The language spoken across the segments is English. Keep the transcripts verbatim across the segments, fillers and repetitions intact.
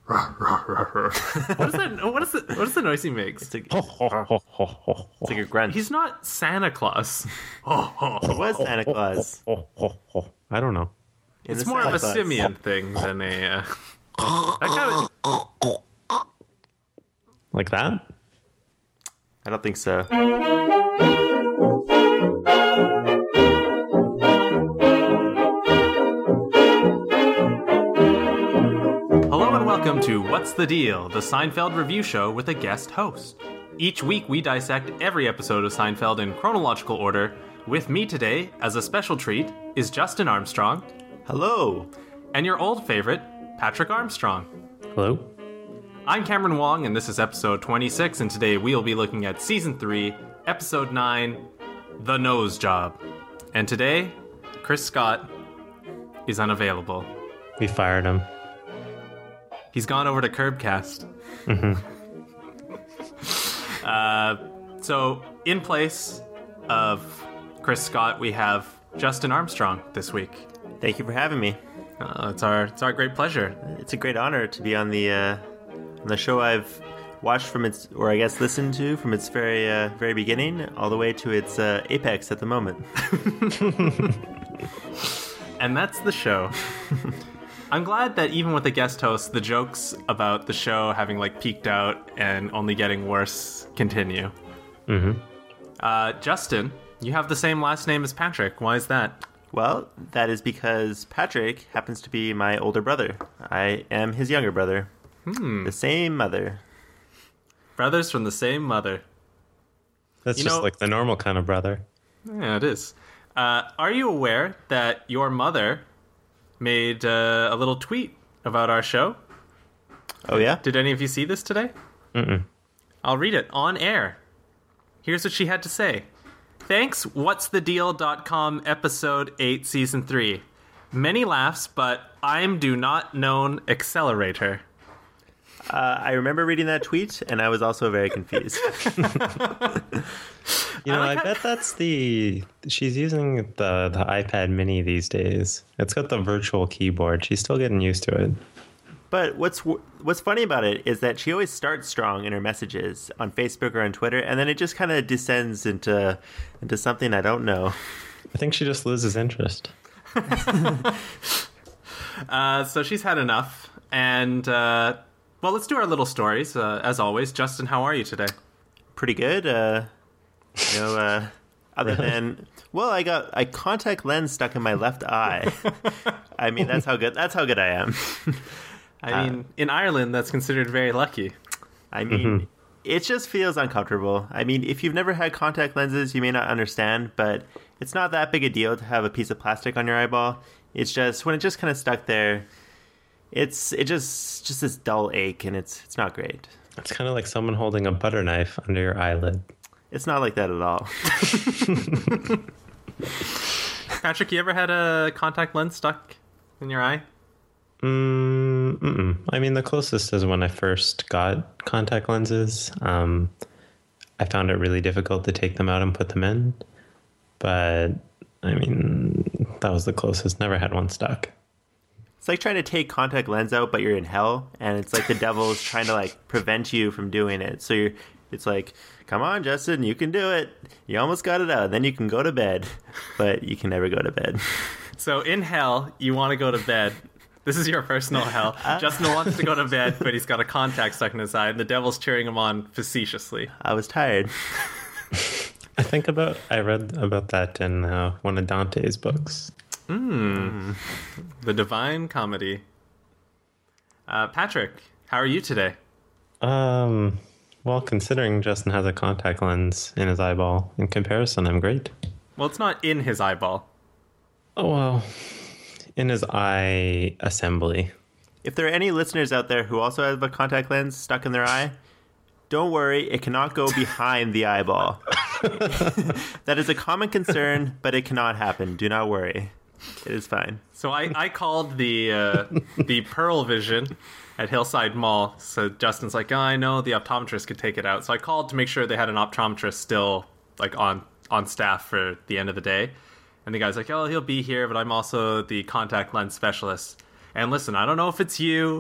What is that? What is the what is the noise he makes? It's, a, it's like a grunt. He's not Santa Claus. What is Santa Claus? I don't know. In It's the more of Santa a Claus. simian thing than a. Uh, that kind of, Like that? I don't think so. Hello and welcome to What's the Deal, the Seinfeld review show with a guest host. Each week we dissect every episode of Seinfeld in chronological order. With me today, as a special treat, is Justin Armstrong. Hello. And your old favorite, Patrick Armstrong. Hello? I'm Cameron Wong, and this is episode twenty-six, and today we'll be looking at season three, episode nine, The Nose Job. And today, Chris Scott is unavailable. We fired him. He's gone over to Curbcast. Mm-hmm. uh, so, in place of Chris Scott, we have Justin Armstrong this week. Thank you for having me. Uh, it's our it's our great pleasure. It's a great honor to be on the uh, on the show I've watched from its, or I guess listened to from its very uh, very beginning all the way to its uh, apex at the moment. And that's the show. I'm glad that even with a guest host, the jokes about the show having like peaked out and only getting worse continue. Mm-hmm. Uh, Justin, you have the same last name as Patrick. Why is that? Well, that is because Patrick happens to be my older brother. I am his younger brother. Hmm. The same mother. Brothers from the same mother. That's You just know- like the normal kind of brother. Yeah, it is. Uh, are you aware that your mother made uh, a little tweet about our show? Oh, yeah? Did any of you see this today? Mm-mm. I'll read it on air. Here's what she had to say. Thanks, what's the deal dot com, episode eight, season three. Many laughs, but I'm do not known accelerator. Uh, I remember reading that tweet, and I was also very confused. You know, I I, like how- bet that's the... She's using the, the iPad mini these days. It's got the virtual keyboard. She's still getting used to it. But what's what's funny about it is that she always starts strong in her messages on Facebook or on Twitter, and then it just kind of descends into into something I don't know. I think she just loses interest. Uh, so she's had enough. And, uh, well, let's do our little stories. Uh, as always, Justin, how are you today? Pretty good. Uh, you know, uh, other than well, I got a contact lens stuck in my left eye. I mean, that's how good that's how good I am. I mean, in Ireland, that's considered very lucky. I mean, it just feels uncomfortable. I mean, if you've never had contact lenses, you may not understand, but it's not that big a deal to have a piece of plastic on your eyeball. It's just when it just kind of stuck there, it's it just just this dull ache, and it's it's not great. It's kind of like someone holding a butter knife under your eyelid. It's not like that at all. Patrick, you ever had a contact lens stuck in your eye? Mm, mm-mm. I mean, the closest is when I first got contact lenses. Um, I found it really difficult to take them out and put them in. But, I mean, that was the closest. Never had one stuck. It's like trying to take contact lens out, but you're in hell, and it's like the devil is trying to like prevent you from doing it. So you're, it's like, come on, Justin, you can do it. You almost got it out. Then you can go to bed, but you can never go to bed. So in hell, you want to go to bed. This is your personal hell. Justin wants to go to bed, but he's got a contact stuck in his eye, and the devil's cheering him on facetiously. I was tired. I think about, I read about that in uh, one of Dante's books. Mm. The Divine Comedy. Uh, Patrick, how are you today? Um, well, considering Justin has a contact lens in his eyeball, in comparison, I'm great. Well, it's not in his eyeball. Oh, well, in his eye assembly. If there are any listeners out there who also have a contact lens stuck in their eye, don't worry, it cannot go behind the eyeball. That is a common concern, but it cannot happen. Do not worry. It is fine. So I, I called the uh, the Pearl Vision at Hillside Mall. So Justin's like, oh, I know the optometrist could take it out. So I called to make sure they had an optometrist still like on, on staff for the end of the day. And the guy's like, oh, he'll be here, but I'm also the contact lens specialist. And listen, I don't know if it's you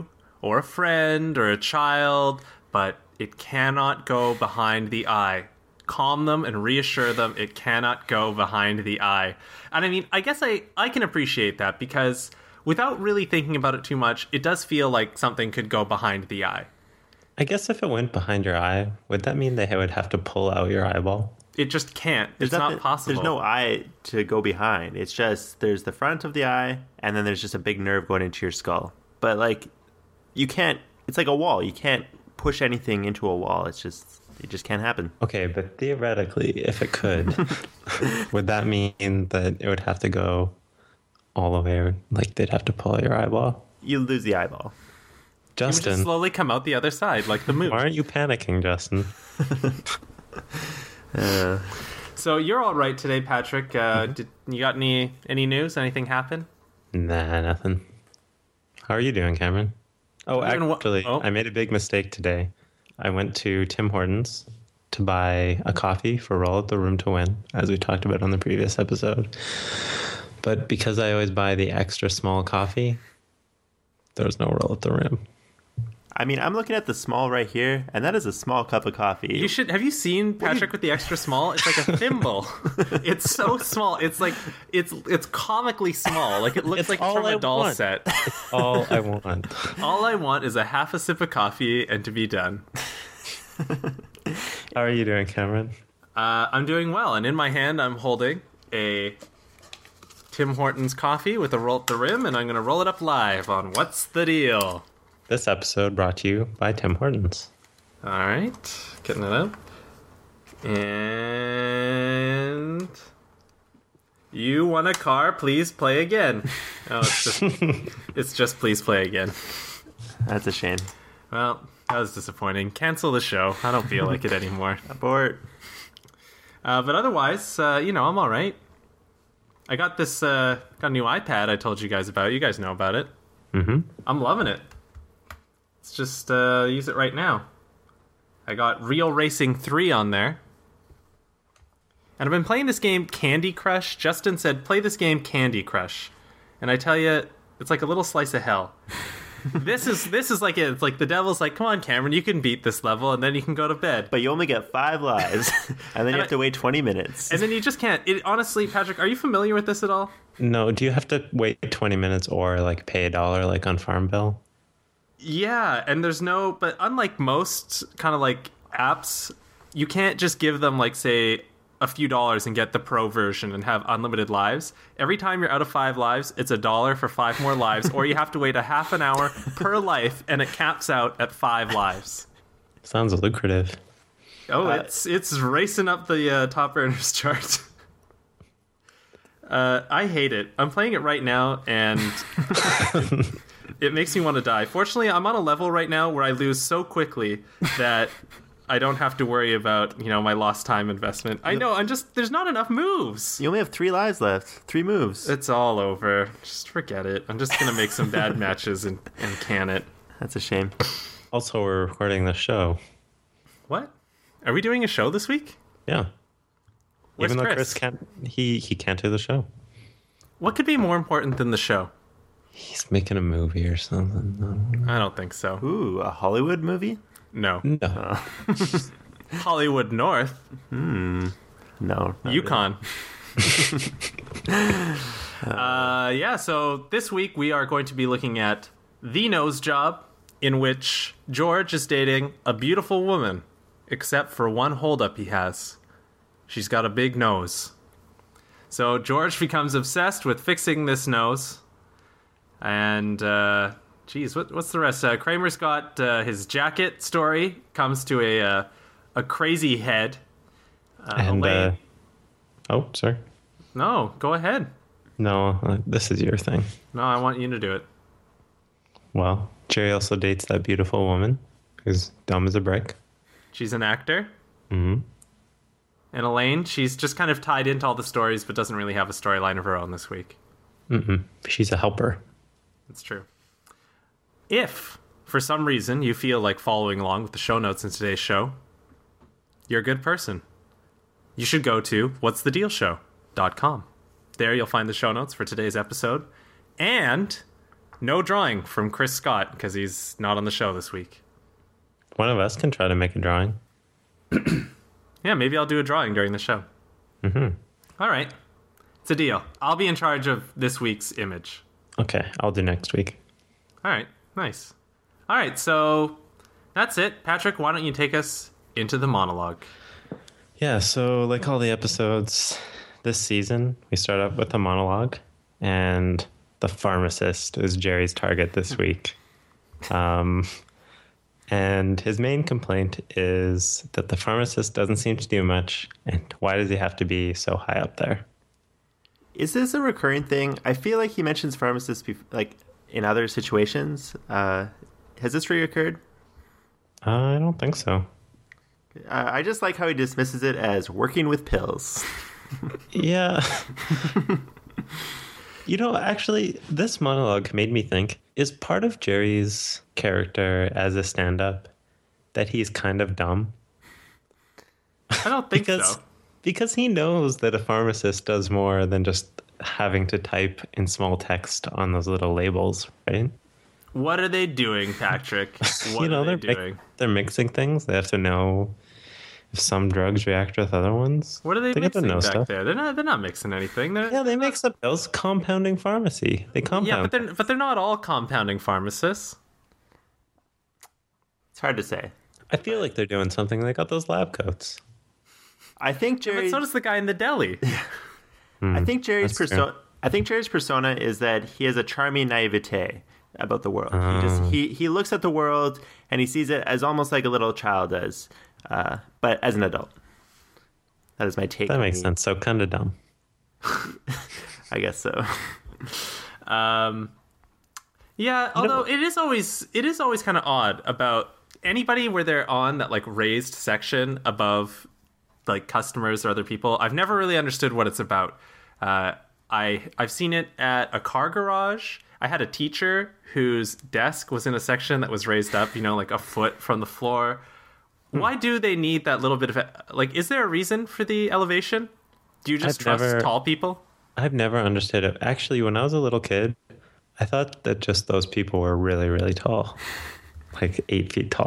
or a friend or a child, but it cannot go behind the eye. Calm them and reassure them it cannot go behind the eye. And I mean, I guess I, I can appreciate that because without really thinking about it too much, it does feel like something could go behind the eye. I guess if it went behind your eye, would that mean they would have to pull out your eyeball? It just can't. There's It's not nothing- possible. There's no eye to go behind. It's just there's the front of the eye, and then there's just a big nerve going into your skull. But like, you can't. It's like a wall. You can't push anything into a wall. It's just it just can't happen. Okay, but theoretically, if it could, would that mean that it would have to go all the way, like they'd have to pull out your eyeball? You lose the eyeball. You would just Justin, slowly come out the other side like the moon. why aren't you panicking, Justin? Uh, So you're all right today, Patrick. Uh, did you got any any news? Anything happen? Nah, nothing. How are you doing, Cameron? Oh, I'm doing wa- actually, oh. I made a big mistake today. I went to Tim Hortons to buy a coffee for Roll at the Room to Win, as we talked about on the previous episode. But because I always buy the extra small coffee, there was no Roll at the Room. I mean, I'm looking at the small right here, and that is a small cup of coffee. You should have you seen Patrick with the extra small? It's like a thimble. It's so small. It's like it's it's comically small. Like it looks It's like it's all from I a doll want. set. All I want. All I want is a half a sip of coffee and to be done. How are you doing, Cameron? Uh, I'm doing well, and in my hand I'm holding a Tim Hortons coffee with a roll at the rim, and I'm going to roll it up live on What's the Deal? This episode brought to you by Tim Hortons. All right, getting it up. And you won a car. Please play again. Oh, it's just, it's just please play again. That's a shame. Well, that was disappointing. Cancel the show. I don't feel like it anymore. Abort. Uh, but otherwise, uh, you know, I'm all right. I got this, uh, got a new iPad I told you guys about. You guys know about it. Mm-hmm. I'm loving it. Let's just uh, use it right now. I got Real Racing three on there. And I've been playing this game Candy Crush. Justin said, play this game Candy Crush. And I tell you, it's like a little slice of hell. this is this is like it. It's like the devil's like, come on, Cameron, you can beat this level, and then you can go to bed. But you only get five lives, and then you I- have to wait twenty minutes. And then you just can't. It, honestly, Patrick, are you familiar with this at all? No, do you have to wait twenty minutes or like pay a dollar like on Farmville? Yeah, and there's no, but unlike most kind of like apps, you can't just give them like say a few dollars and get the pro version and have unlimited lives. Every time you're out of five lives, it's a dollar for five more lives, or you have to wait a half an hour per life, and it caps out at five lives. Sounds lucrative. Oh, Uh, it's it's racing up the uh, top earners chart. uh, I hate it. I'm playing it right now, and it makes me want to die. Fortunately, I'm on a level right now where I lose so quickly that I don't have to worry about, you know, my lost time investment. I know, I'm just, there's not enough moves. You only have three lives left. Three moves. It's all over. Just forget it. I'm just going to make some bad matches and, and can it. That's a shame. Also, we're recording the show. What? Are we doing a show this week? Yeah. Where's Even though Chris? Chris can't, he, he can't do the show. What could be more important than the show? He's making a movie or something. I don't think so. Ooh, a Hollywood movie? No. No. Hollywood North, No. not really. Yukon. uh, yeah, so this week we are going to be looking at The Nose Job, in which George is dating a beautiful woman, except for one holdup he has. She's got a big nose. So George becomes obsessed with fixing this nose. And, uh, geez, what, what's the rest? Uh, Kramer's got uh, his jacket story, comes to a uh, a crazy head. Uh, and, Elaine- uh, oh, sorry. No, go ahead. No, uh, this is your thing. No, I want you to do it. Well, Jerry also dates that beautiful woman who's dumb as a brick. She's an actor. Mm-hmm. And Elaine, she's just kind of tied into all the stories, but doesn't really have a storyline of her own this week. Mm-mm. She's a helper. That's true. If, for some reason, you feel like following along with the show notes in today's show, you're a good person. You should go to what's the deal show dot com. There you'll find the show notes for today's episode. And no drawing from Chris Scott because he's not on the show this week. One of us can try to make a drawing. Yeah, maybe I'll do a drawing during the show. Mm-hmm. All right. It's a deal. I'll be in charge of this week's image. Okay, I'll do next week. All right. Nice. All right, so that's it. Patrick, why don't you take us into the monologue? Yeah, so like all the episodes this season, we start up with a monologue, and the pharmacist is Jerry's target this week. Um, and his main complaint is that the pharmacist doesn't seem to do much, and why does he have to be so high up there? Is this a recurring thing? I feel like he mentions pharmacists bef- like in other situations. Uh, has this reoccurred? Uh, I don't think so. Uh, I just like how he dismisses it as working with pills. Yeah. You know, actually, this monologue made me think, is part of Jerry's character as a stand-up that he's kind of dumb? I don't think because, so. Because he knows that a pharmacist does more than just having to type in small text on those little labels, right? What are they doing, Patrick? What you know, are they they're, doing? mi- they're mixing things. They have to know if some drugs react with other ones. What are they, They get to mixing know back stuff. there? They're not. They're not mixing anything. They're, Yeah, they mix up pills. Compounding pharmacy. They compound. yeah, but they're but they're not all compounding pharmacists. It's hard to say. I feel like they're doing something. They got those lab coats. I think But Jerry. so does the guy in the deli. I think Jerry's that's persona. I think Jerry's persona is that he has a charming naivete about the world. He just he he looks at the world and he sees it as almost like a little child does, uh, but as an adult. That is my take. That on makes the- sense. So kind of dumb. I guess so. Um, yeah, although it is always it is always kind of odd about anybody where they're on that like raised section above like customers or other people. I've never really understood what it's about. Uh, I I've seen it at a car garage. I had a teacher whose desk was in a section that was raised up, you know, like a foot from the floor. Why do they need that little bit of like? Is there a reason for the elevation? Do you just I've trust never- tall people? I've never understood it. Actually, when I was a little kid, I thought that just those people were really, really tall. Like eight feet tall.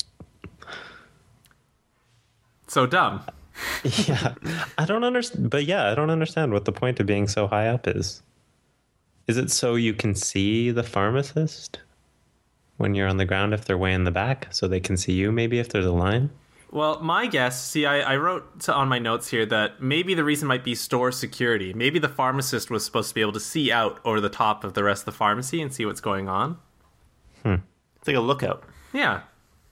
So dumb. Yeah. I don't understand. But yeah, I don't understand what the point of being so high up is. Is it so you can see the pharmacist when you're on the ground if they're way in the back so they can see you maybe if there's a line? Well, my guess, see, I, I wrote to, on my notes here that maybe the reason might be store security. Maybe the pharmacist was supposed to be able to see out over the top of the rest of the pharmacy and see what's going on. It's like a lookout. Yeah.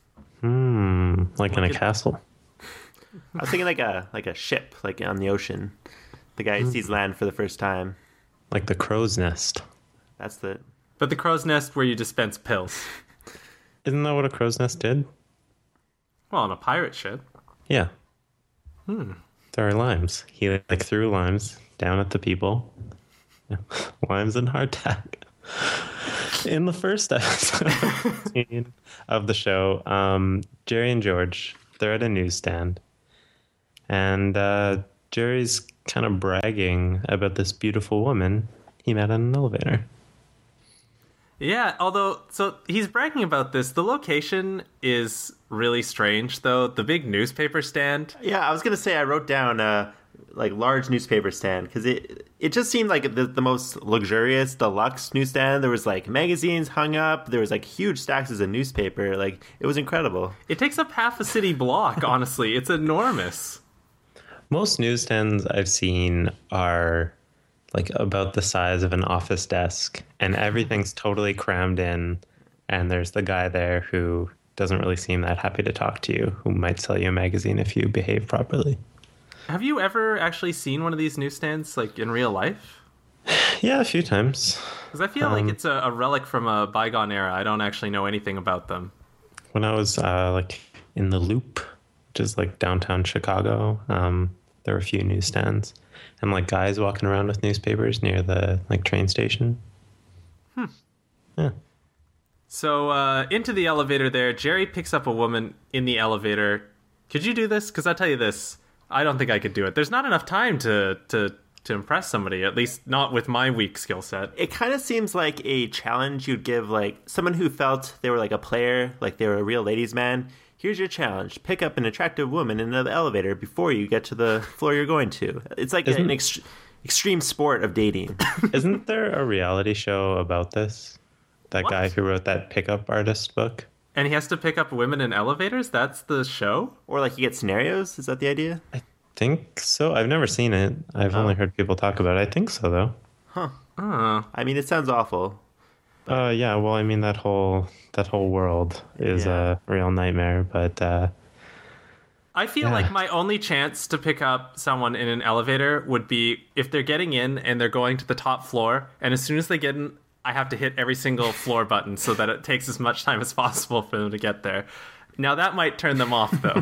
Hmm. Like in a castle. I was thinking like a like a ship, like on the ocean. The guy sees land for the first time. Like the crow's nest. That's the. But the crow's nest where you dispense pills. Isn't that what a crow's nest did? Well, on a pirate ship. Yeah. Hmm. There are limes. He like threw limes down at the people. Yeah. Limes and hardtack. In the first episode of the show, um, Jerry and George, they're at a newsstand. And uh, Jerry's kind of bragging about this beautiful woman he met on an elevator. Yeah, although, so he's bragging about this. The location is really strange, though. The big newspaper stand. Yeah, I was gonna say I wrote down uh like large newspaper stand because it it just seemed like the, the most luxurious deluxe newsstand. There was like magazines hung up. There was like huge stacks of newspaper. Like it was incredible. It takes up half a city block, honestly. It's enormous. Most newsstands I've seen are like about the size of an office desk, and everything's totally crammed in, and there's the guy there who doesn't really seem that happy to talk to you, who might sell you a magazine if you behave properly. Have you ever actually seen one of these newsstands, like, in real life? Yeah, a few times. Because I feel Um, like it's a, a relic from a bygone era. I don't actually know anything about them. When I was uh, like in the Loop, which is like downtown Chicago, um, there were a few newsstands and like guys walking around with newspapers near the like train station. Hmm. Yeah. So, uh, into the elevator there, Jerry picks up a woman in the elevator. Could you do this? Because I'll tell you this, I don't think I could do it. There's not enough time to, to to impress somebody, at least not with my weak skill set. It kind of seems like a challenge you'd give like someone who felt they were like a player, like they were a real ladies' man. Here's your challenge: pick up an attractive woman in the elevator before you get to the floor you're going to. It's like Isn't- an ex- extreme sport of dating. Isn't there a reality show about this? That What? guy who wrote that pickup artist book? And he has to pick up women in elevators? That's the show? Or like you get scenarios. Is that the idea? Think so. I've never seen it. I've Oh. only heard people talk about it. I think so, though. Oh. I mean, it sounds awful. Uh, yeah. Well, I mean that whole that whole world is Yeah. a real nightmare. But uh, I feel Yeah. like my only chance to pick up someone in an elevator would be if they're getting in and they're going to the top floor, and as soon as they get in, I have to hit every single floor button so that it takes as much time as possible for them to get there. Now that might turn them off, though.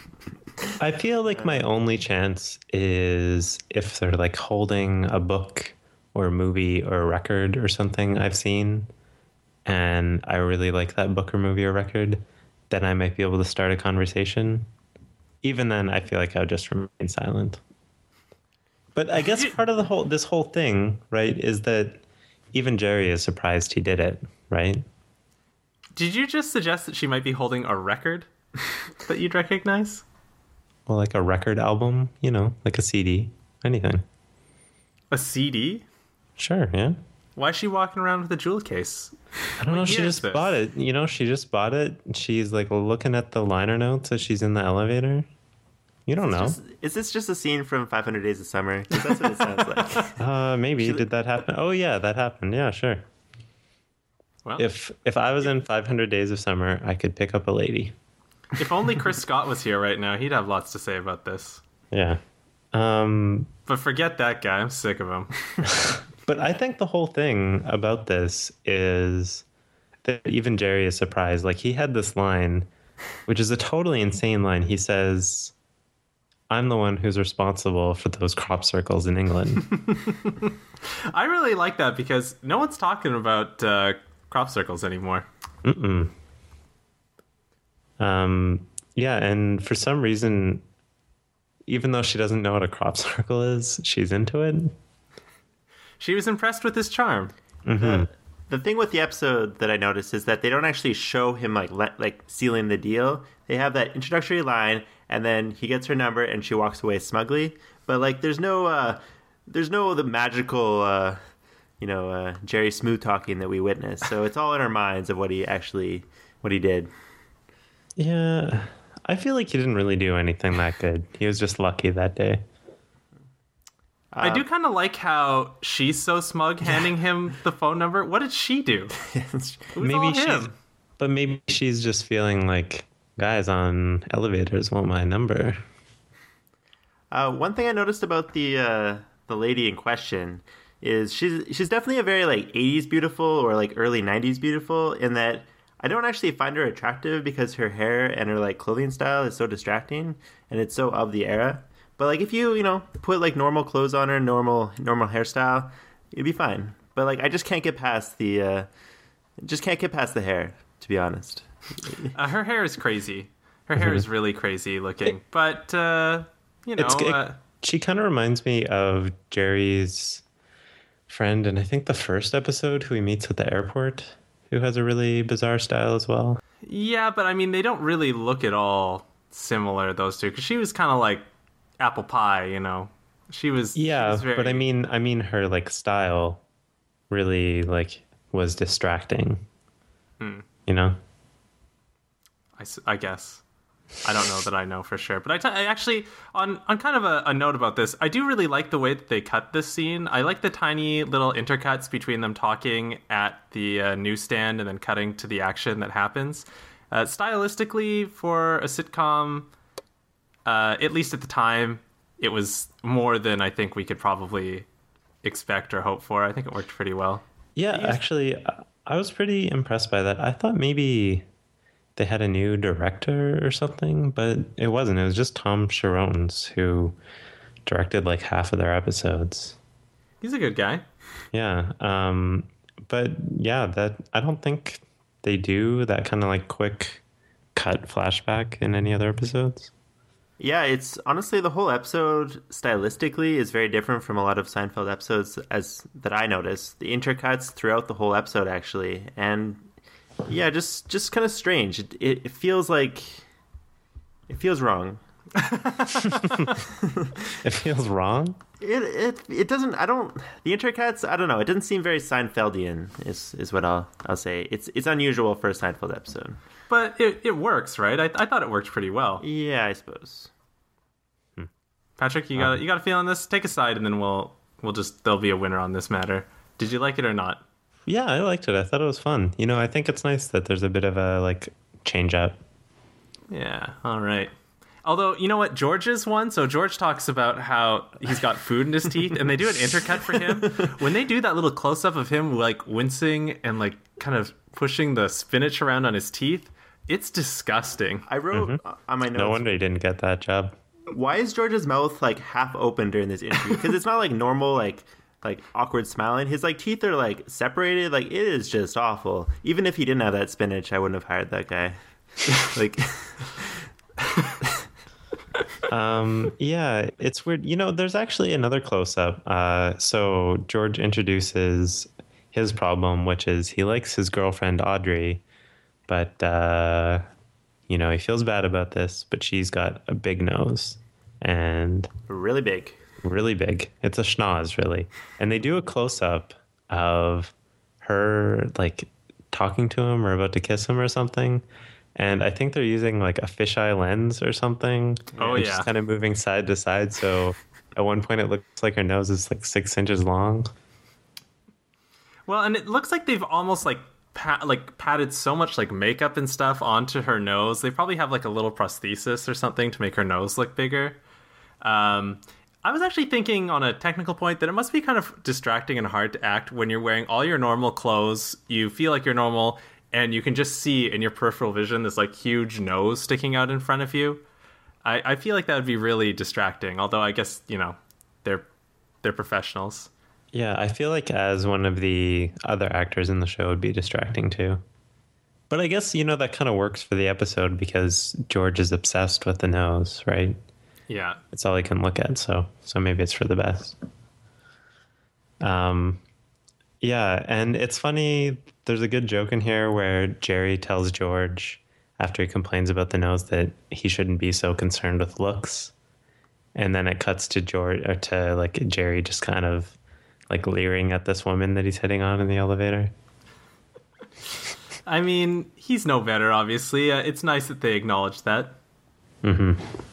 I feel like my only chance is if they're like holding a book or a movie or a record or something I've seen, and I really like that book or movie or record, then I might be able to start a conversation. Even then, I feel like I would just remain silent. But I guess part of the whole this whole thing, right, is that even Jerry is surprised he did it, right? Did you just suggest that she might be holding a record that you'd recognize? Well, like a record album, you know, like a C D, anything. A C D? Sure, yeah. Why is she walking around with a jewel case? I don't know. What She year is just this? bought it. You know, she just bought it. She's like looking at the liner notes as she's in the elevator. You don't know. Just, is this just a scene from five hundred Days of Summer? Because that's what it sounds like. Uh, maybe She- did that happen? Oh yeah, that happened. Yeah, sure. Well, If if I was in five hundred Days of Summer, I could pick up a lady. if only Chris Scott was here right now, he'd have lots to say about this. Yeah. Um, But forget that guy. I'm sick of him. but I think the whole thing about this is that even Jerry is surprised. Like he had this line, which is a totally insane line. He says, "I'm the one who's responsible for those crop circles in England." I really like that because no one's talking about uh, crop circles anymore. Mm-mm. Um, yeah, and for some reason, even though she doesn't know what a crop circle is, she's into it. She was impressed with his charm. The, the thing with the episode that I noticed is that they don't actually show him like le- like sealing the deal. They have that introductory line, and then he gets her number, and she walks away smugly. But like, there's no uh, there's no the magical uh, you know uh, Jerry smooth talking that we witnessed. So it's all in our minds of what he actually what he did. Yeah, I feel like he didn't really do anything that good. He was just lucky that day. I do kind of like how she's so smug handing him the phone number. What did she do? It was Maybe all she's, him. but maybe she's just feeling like guys on elevators want my number. Uh, one thing I noticed about the uh, the lady in question is she's she's definitely a very like eighties beautiful or like early nineties beautiful in that I don't actually find her attractive because her hair and her like clothing style is so distracting and it's so of the era. But like if you you know put like normal clothes on her, normal normal hairstyle, it'd be fine. But like I just can't get past the uh, just can't get past the hair, to be honest. Uh, her hair is crazy. Her hair is really crazy looking. But, uh, you know, It's it- uh, she kind of reminds me of Jerry's friend, and I think the first episode who he meets at the airport, who has a really bizarre style as well. yeah, but I mean, they don't really look at all similar, those two. Because she was kind of like apple pie, you know. She was. she Yeah, was very- but I mean, I mean, her like style really like was distracting. Hmm. You know. I, s- I guess. I don't know that I know for sure. But I, t- I actually, on, on kind of a, a note about this, I do really like the way that they cut this scene. I like the tiny little intercuts between them talking at the uh, newsstand and then cutting to the action that happens. Uh, stylistically, for a sitcom, uh, at least at the time, it was more than I think we could probably expect or hope for. I think it worked pretty well. Yeah, actually, I- I was pretty impressed by that. I thought maybe they had a new director or something, but it wasn't. It was just Tom Sharones who directed like half of their episodes. He's a good guy. Yeah, um, but yeah, that I don't think they do that kind of like quick cut flashback in any other episodes. Yeah, it's honestly the whole episode stylistically is very different from a lot of Seinfeld episodes as that I noticed. The intercuts throughout the whole episode actually, and yeah, just just kind of strange. It, it, it feels like it feels wrong. It feels wrong. It it it doesn't. I don't. The intercuts. I don't know. It doesn't seem very Seinfeldian. Is is what I'll I'll say. It's it's unusual for a Seinfeld episode. But it, it works, right? I, I thought it worked pretty well. Yeah, I suppose. Patrick, you got um, you got a feel on this? Take a side, and then we'll we'll just there'll be a winner on this matter. Did you like it or not? Yeah, I liked it. I thought it was fun. You know, I think it's nice that there's a bit of a like change up. Yeah. All right. Although, you know what, George's one, so George talks about how he's got food in his teeth, and they do an intercut for him. When they do that little close-up of him, like, wincing and, like, kind of pushing the spinach around on his teeth, it's disgusting. I wrote mm-hmm. on my notes... No wonder he didn't get that job. Why is George's mouth, like, half open during this interview? Because it's not, like, normal, like, like awkward smiling. His, like, teeth are, like, separated. Like, it is just awful. Even if he didn't have that spinach, I wouldn't have hired that guy. Like... um yeah, it's weird. You know, there's actually another close-up. Uh so George introduces his problem, which is he likes his girlfriend Audrey, but uh you know, he feels bad about this, but she's got a big nose, and really big really big it's a schnoz, really. And they do a close-up of her like talking to him or about to kiss him or something. And I think they're using like a fisheye lens or something. Oh, and yeah. She's kind of moving side to side. So at one point it looks like her nose is like six inches long. Well, and it looks like they've almost like pat, like patted so much like makeup and stuff onto her nose. They probably have like a little prosthesis or something to make her nose look bigger. Um, I was actually thinking on a technical point that it must be kind of distracting and hard to act when you're wearing all your normal clothes. You feel like you're normal, and you can just see in your peripheral vision this like huge nose sticking out in front of you. I, I feel like that would be really distracting. Although I guess, you know, they're they're professionals. Yeah, I feel like as one of the other actors in the show would be distracting too. But I guess, you know, that kind of works for the episode because George is obsessed with the nose, right? Yeah. It's all he can look at, so so maybe it's for the best. Um Yeah, and it's funny, there's a good joke in here where Jerry tells George, after he complains about the nose, that he shouldn't be so concerned with looks. And then it cuts to George, or to like Jerry just kind of like leering at this woman that he's hitting on in the elevator. I mean, he's no better, obviously. Uh, it's nice that they acknowledge that. Mm-hmm.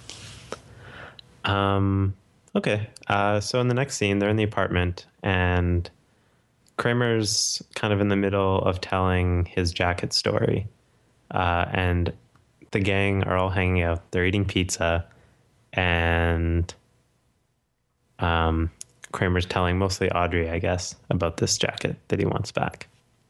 Um, okay, uh, so in the next scene, they're in the apartment, and Kramer's kind of in the middle of telling his jacket story, uh, and the gang are all hanging out. They're eating pizza, and um, Kramer's telling mostly Audrey, I guess, about this jacket that he wants back.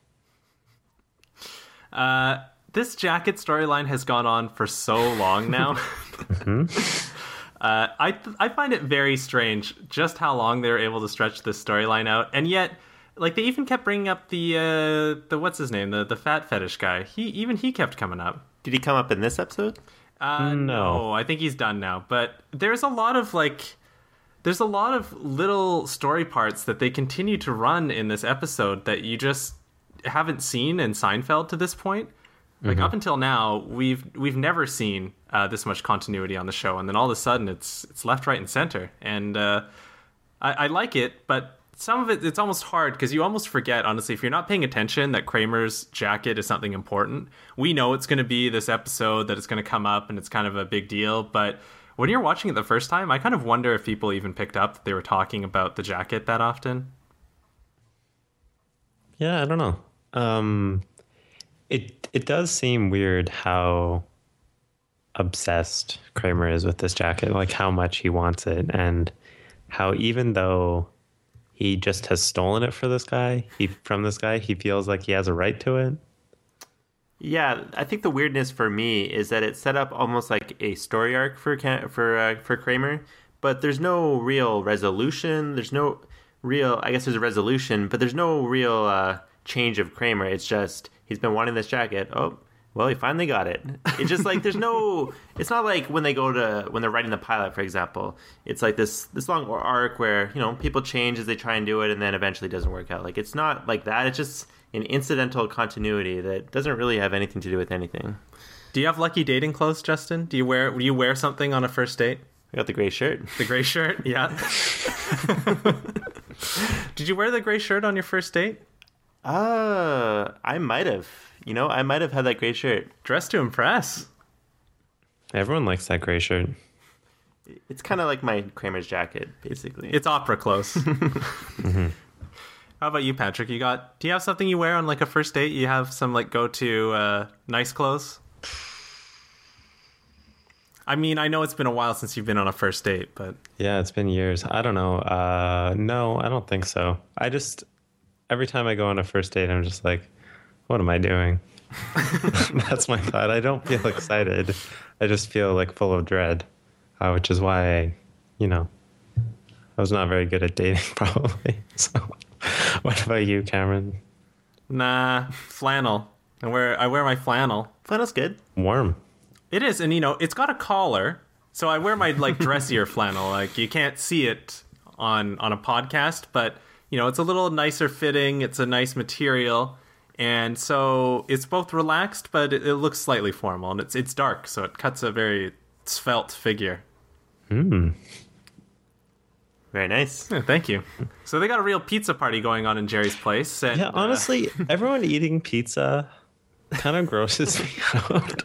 Uh, this jacket storyline has gone on for so long now. mm-hmm. uh, I th- I find it very strange just how long they were able to stretch this storyline out, and yet. Like, they even kept bringing up the, uh, the what's his name, the, the fat fetish guy. He Even he kept coming up. Did he come up in this episode? Uh, no. no, I think he's done now. But there's a lot of, like, there's a lot of little story parts that they continue to run in this episode that you just haven't seen in Seinfeld to this point. Like, mm-hmm. up until now, we've we've never seen uh, this much continuity on the show. And then all of a sudden, it's it's left, right, and center. And uh, I, I like it, but... Some of it, it's almost hard because you almost forget, honestly, if you're not paying attention, that Kramer's jacket is something important. We know it's going to be this episode, that it's going to come up, and it's kind of a big deal. But when you're watching it the first time, I kind of wonder if people even picked up that they were talking about the jacket that often. Yeah, I don't know. Um, it it does seem weird how obsessed Kramer is with this jacket, like how much he wants it, and how even though he just has stolen it for this guy. He from this guy. He feels like he has a right to it. Yeah, I think the weirdness for me is that it's set up almost like a story arc for for uh, for Kramer, but there's no real resolution. There's no real. I guess there's a resolution, but there's no real uh, change of Kramer. It's just he's been wanting this jacket. Oh, Well, he finally got it. It's just like there's no. It's not like when they go to when they're writing the pilot, for example. It's like this this long arc where you know people change as they try and do it, and then eventually it doesn't work out. Like it's not like that. It's just an incidental continuity that doesn't really have anything to do with anything. Do you have lucky dating clothes, Justin? Do you wear do you wear something on a first date? I got the gray shirt. The gray shirt, yeah. Did you wear the gray shirt on your first date? Uh, I might have. You know, I might have had that gray shirt. Dressed to impress. Everyone likes that gray shirt. It's kind of like my Kramer's jacket, basically. It's opera clothes. Mm-hmm. How about you, Patrick? You got? Do you have something you wear on like a first date? You have some like go-to uh, nice clothes? I mean, I know it's been a while since you've been on a first date, but yeah, it's been years. I don't know. Uh, no, I don't think so. I just every time I go on a first date, I'm just like, what am I doing? That's my thought. I don't feel excited. I just feel like full of dread, uh, which is why I, you know, I was not very good at dating probably. So, what about you, Cameron? Nah, flannel. I wear I wear my flannel. Flannel's good. Warm. It is, and you know, it's got a collar, so I wear my like dressier flannel. Like you can't see it on on a podcast, but you know, it's a little nicer fitting. It's a nice material. And so it's both relaxed, but it, it looks slightly formal, and it's it's dark, so it cuts a very svelte figure. Hmm. Very nice. Yeah, thank you. So they got a real pizza party going on in Jerry's place. And, Yeah, honestly, uh, everyone eating pizza kind of grosses me out.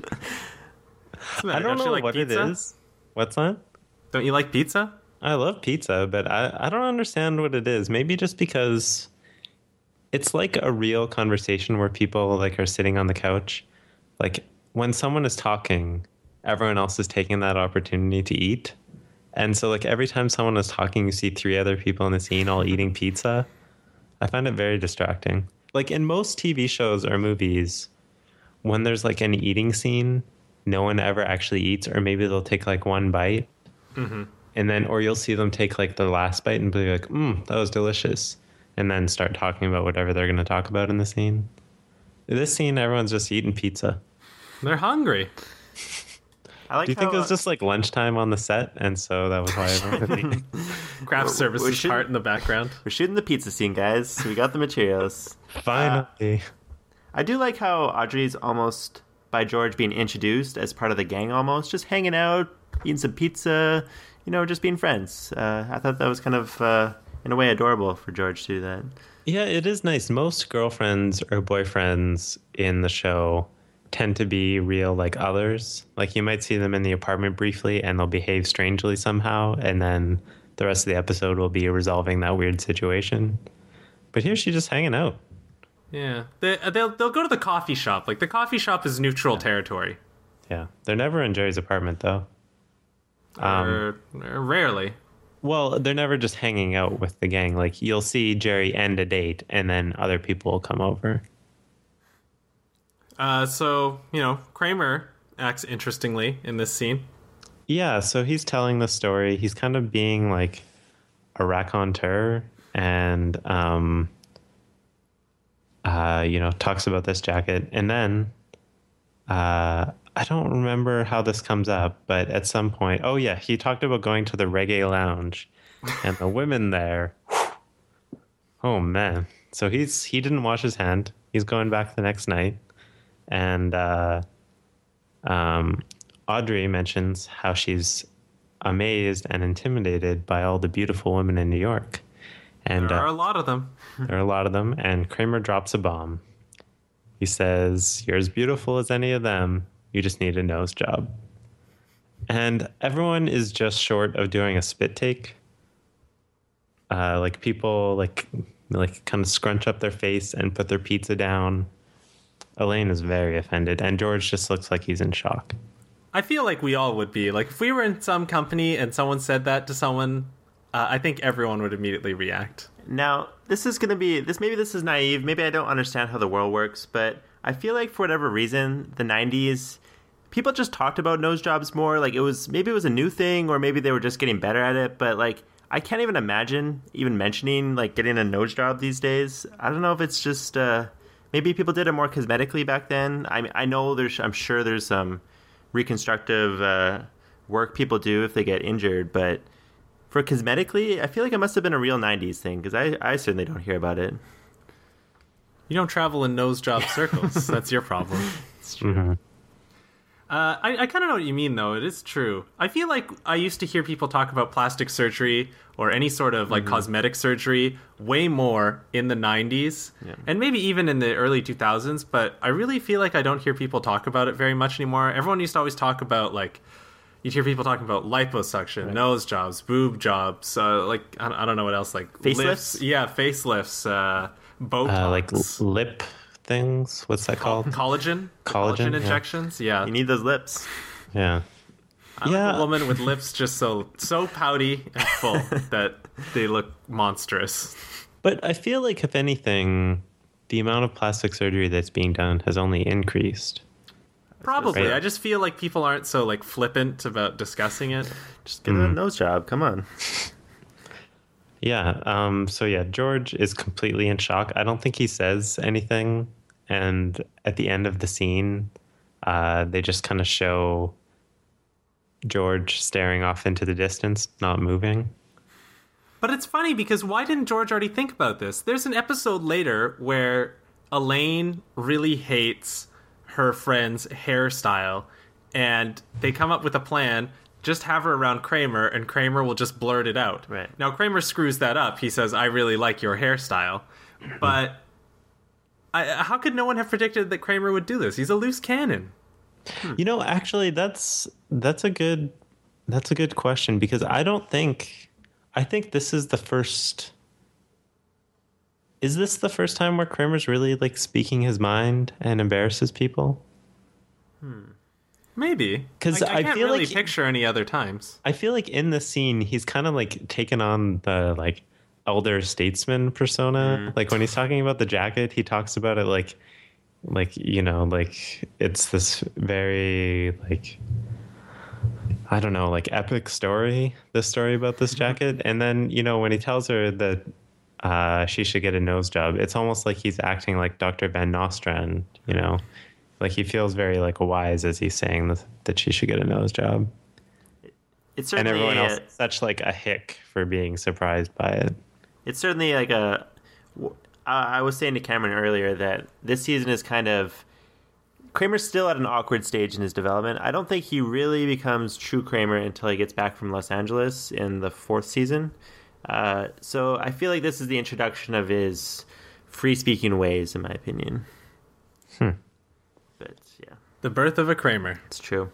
I don't know like what pizza? it is. What's that? Don't you like pizza? I love pizza, but I, I don't understand what it is. Maybe just because it's like a real conversation where people like are sitting on the couch. Like when someone is talking, everyone else is taking that opportunity to eat. And so like every time someone is talking, you see three other people in the scene all eating pizza. I find it very distracting. Like in most T V shows or movies, when there's like an eating scene, no one ever actually eats, or maybe they'll take like one bite. Mm-hmm. And then, or you'll see them take like their last bite and be like, mm, that was delicious. And then start talking about whatever they're going to talk about in the scene. This scene, everyone's just eating pizza. They're hungry. I like Do you think how, it was just like lunchtime on the set, and so that was why everyone was eating? Craft We're- services we're shooting- part in the background. We're shooting the pizza scene, guys. We got the materials. Finally. I do like how Audrey's almost by George being introduced as part of the gang, almost just hanging out, eating some pizza, you know, just being friends. Uh, I thought that was kind of, uh, in a way, adorable for George to do that. Yeah, it is nice. Most girlfriends or boyfriends in the show tend to be real like others. Like you might see them in the apartment briefly and they'll behave strangely somehow, and then the rest of the episode will be resolving that weird situation. But here she's just hanging out. Yeah, they, they'll they'll go to the coffee shop. Like the coffee shop is neutral territory. Yeah. They're never in Jerry's apartment though. Um, or, or rarely. Well, they're never just hanging out with the gang. Like you'll see Jerry end a date and then other people will come over. Uh, so you know, Kramer acts interestingly in this scene. Yeah, so he's telling the story. He's kind of being like a raconteur, and um, uh, you know, talks about this jacket, and then uh, I don't remember how this comes up, but at some point, oh yeah, he talked about going to the reggae lounge, and the women there. Oh man! So he's he didn't wash his hand. He's going back the next night, and uh, um. Audrey mentions how she's amazed and intimidated by all the beautiful women in New York. And There are uh, a lot of them. there are a lot of them. And Kramer drops a bomb. He says, "You're as beautiful as any of them. You just need a nose job." And everyone is just short of doing a spit take. Uh, like people like like kind of scrunch up their face and put their pizza down. Elaine is very offended, and George just looks like he's in shock. I feel like we all would be. Like, if we were in some company and someone said that to someone, uh, I think everyone would immediately react. Now, this is going to be this. Maybe this is naive. Maybe I don't understand how the world works, but I feel like for whatever reason, the nineties, people just talked about nose jobs more. Like it was maybe it was a new thing, or maybe they were just getting better at it. But like, I can't even imagine even mentioning like getting a nose job these days. I don't know if it's just uh, maybe people did it more cosmetically back then. I I know there's I'm sure there's some reconstructive uh, work people do if they get injured, but for cosmetically, I feel like it must have been a real nineties thing because I I certainly don't hear about it. You don't travel in nose job circles. That's your problem. It's true. Mm-hmm. Uh, I, I kind of know what you mean, though. It is true. I feel like I used to hear people talk about plastic surgery or any sort of like mm-hmm. cosmetic surgery way more in the nineties yeah. and maybe even in the early two thousands. But I really feel like I don't hear people talk about it very much anymore. Everyone used to always talk about like you'd hear people talking about liposuction, right. nose jobs, boob jobs, uh, like I, I don't know what else, like facelifts. Lifts. Yeah, facelifts, uh, Botox, uh, like lip. Things. What's that called? Collagen. Collagen, Collagen yeah. injections. Yeah. You need those lips. Yeah. I yeah. like a woman with lips just so so pouty and full that they look monstrous. But I feel like if anything, the amount of plastic surgery that's being done has only increased. Probably. Right. I just feel like people aren't so like flippant about discussing it. Just get mm. a nose job. Come on. Yeah. Um, so yeah, George is completely in shock. I don't think he says anything. And at the end of the scene, uh, they just kind of show George staring off into the distance, not moving. But it's funny because why didn't George already think about this? There's an episode later where Elaine really hates her friend's hairstyle, and they come up with a plan. Just have her around Kramer, and Kramer will just blurt it out. Right. Now, Kramer screws that up. He says, I really like your hairstyle. But I, how could no one have predicted that Kramer would do this? He's a loose cannon. Hmm. You know, actually, that's that's a good that's a good question, because I don't think... I think this is the first... Is this the first time where Kramer's really, like, speaking his mind and embarrasses people? Hmm. Maybe. Because I, I, I can't feel really like picture any other times. I feel like in this scene, he's kind of like taken on the like elder statesman persona. Mm. Like when he's talking about the jacket, he talks about it like, like, you know, like it's this very like, I don't know, like epic story, this story about this jacket. And then, you know, when he tells her that uh, she should get a nose job, it's almost like he's acting like Doctor Van Nostrand, you know. Like, he feels very, like, wise as he's saying this, that she should get a nose job. It's and certainly everyone else a, is such, like, a hick for being surprised by it. It's certainly, like, a... I was saying to Cameron earlier that this season is kind of... Kramer's still at an awkward stage in his development. I don't think he really becomes true Kramer until he gets back from Los Angeles in the fourth season. Uh, so I feel like this is the introduction of his free-speaking ways, in my opinion. Hmm. But yeah, the birth of a Kramer. It's true.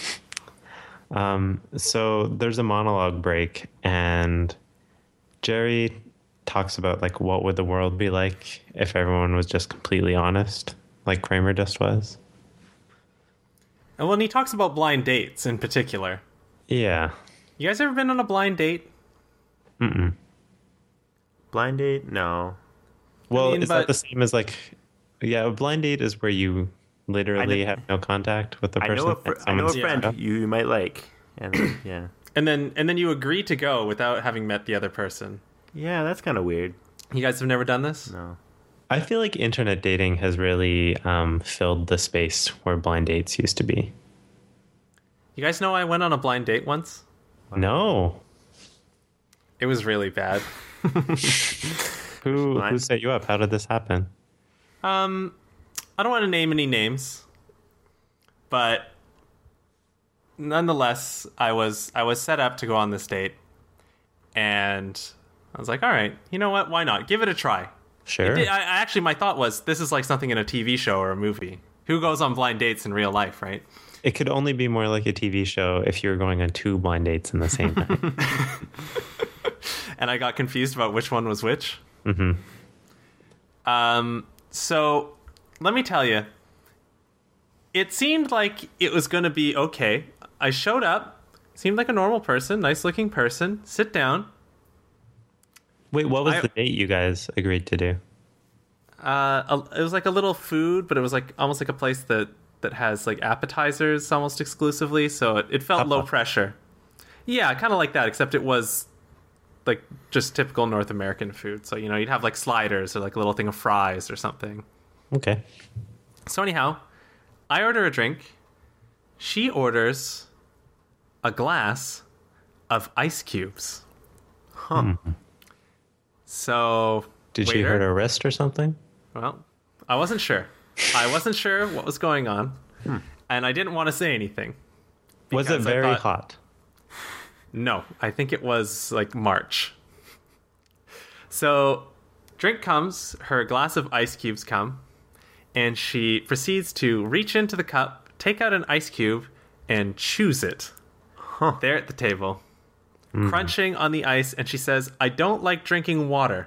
um, so there's a monologue break, and Jerry talks about like what would the world be like if everyone was just completely honest, like Kramer just was. And when he talks about blind dates in particular. Yeah. You guys ever been on a blind date? Mm-mm. Blind date? No. Well, I mean, is but... that the same as like, yeah, a blind date is where you literally have no contact with the person. I know a, fr- I know a friend yeah. you might like, and yeah, and then and then you agree to go without having met the other person. Yeah, that's kind of weird. You guys have never done this? No. I feel like internet dating has really um, filled the space where blind dates used to be. You guys know I went on a blind date once? No. It was really bad. who who set you up? How did this happen? Um. I don't want to name any names, but nonetheless, I was I was set up to go on this date, and I was like, all right, you know what? Why not? Give it a try. Sure. Did, I, I actually, my thought was, this is like something in a T V show or a movie. Who goes on blind dates in real life, right? It could only be more like a T V show if you were going on two blind dates in the same night. And I got confused about which one was which. Mm-hmm. Um. So... Let me tell you, it seemed like it was going to be okay. I showed up, seemed like a normal person, nice-looking person. Sit down. Wait, what was I, the date you guys agreed to do? Uh, a, it was like a little food, but it was like almost like a place that, that has like appetizers almost exclusively, so it, it felt Papa. low pressure. Yeah, kind of like that, except it was like just typical North American food. So, you know, you'd have like sliders or like a little thing of fries or something. Okay. So anyhow, I order a drink. She orders a glass of ice cubes. Huh. So Did she waiter- hurt her wrist or something? Well, I wasn't sure. I wasn't sure what was going on, and I didn't want to say anything. Was it because I very thought- hot? No, I think it was like March. So, drink comes, her glass of ice cubes come, and she proceeds to reach into the cup, take out an ice cube, and choose it. Huh. There at the table, crunching on the ice, and she says, "I don't like drinking water."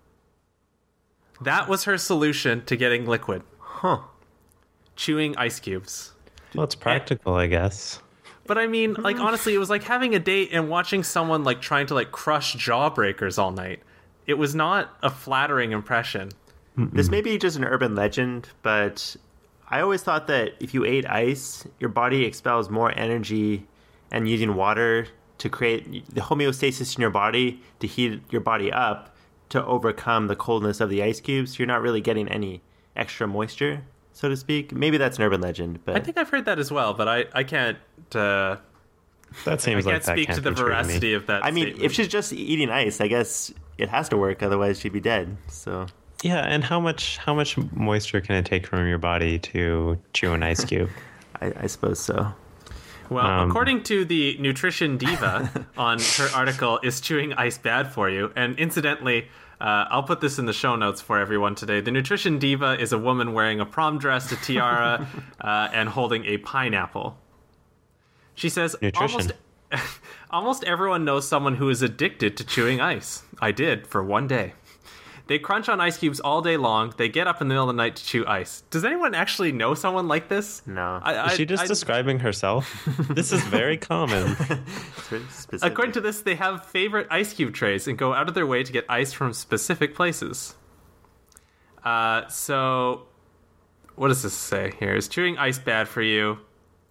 That was her solution to getting liquid. Huh. Chewing ice cubes. Well, it's practical, I guess. But I mean, like, honestly, it was like having a date and watching someone, like, trying to, like, crush jawbreakers all night. It was not a flattering impression. This may be just an urban legend, but I always thought that if you ate ice, your body expels more energy and using water to create the homeostasis in your body to heat your body up to overcome the coldness of the ice cubes. You're not really getting any extra moisture, so to speak. Maybe that's an urban legend, but I think I've heard that as well, but I, I can't, uh, That I seems like can't that speak can't to the be true to me. veracity of that I mean, statement. if she's just eating ice, I guess it has to work. Otherwise, she'd be dead. So Yeah, and how much how much moisture can it take from your body to chew an ice cube? I, I suppose so. Well, Um, according to the Nutrition Diva on her article, "Is chewing ice bad for you?" And incidentally, uh, I'll put this in the show notes for everyone today. The Nutrition Diva is a woman wearing a prom dress, a tiara, uh, and holding a pineapple. She says, Nutrition. almost, almost everyone knows someone who is addicted to chewing ice. I did for one day. They crunch on ice cubes all day long. They get up in the middle of the night to chew ice. Does anyone actually know someone like this? No. I, Is I- she just I- describing herself? This is very common. It's very specific. According to this, they have favorite ice cube trays and go out of their way to get ice from specific places. Uh, so, what does this say here? Is chewing ice bad for you?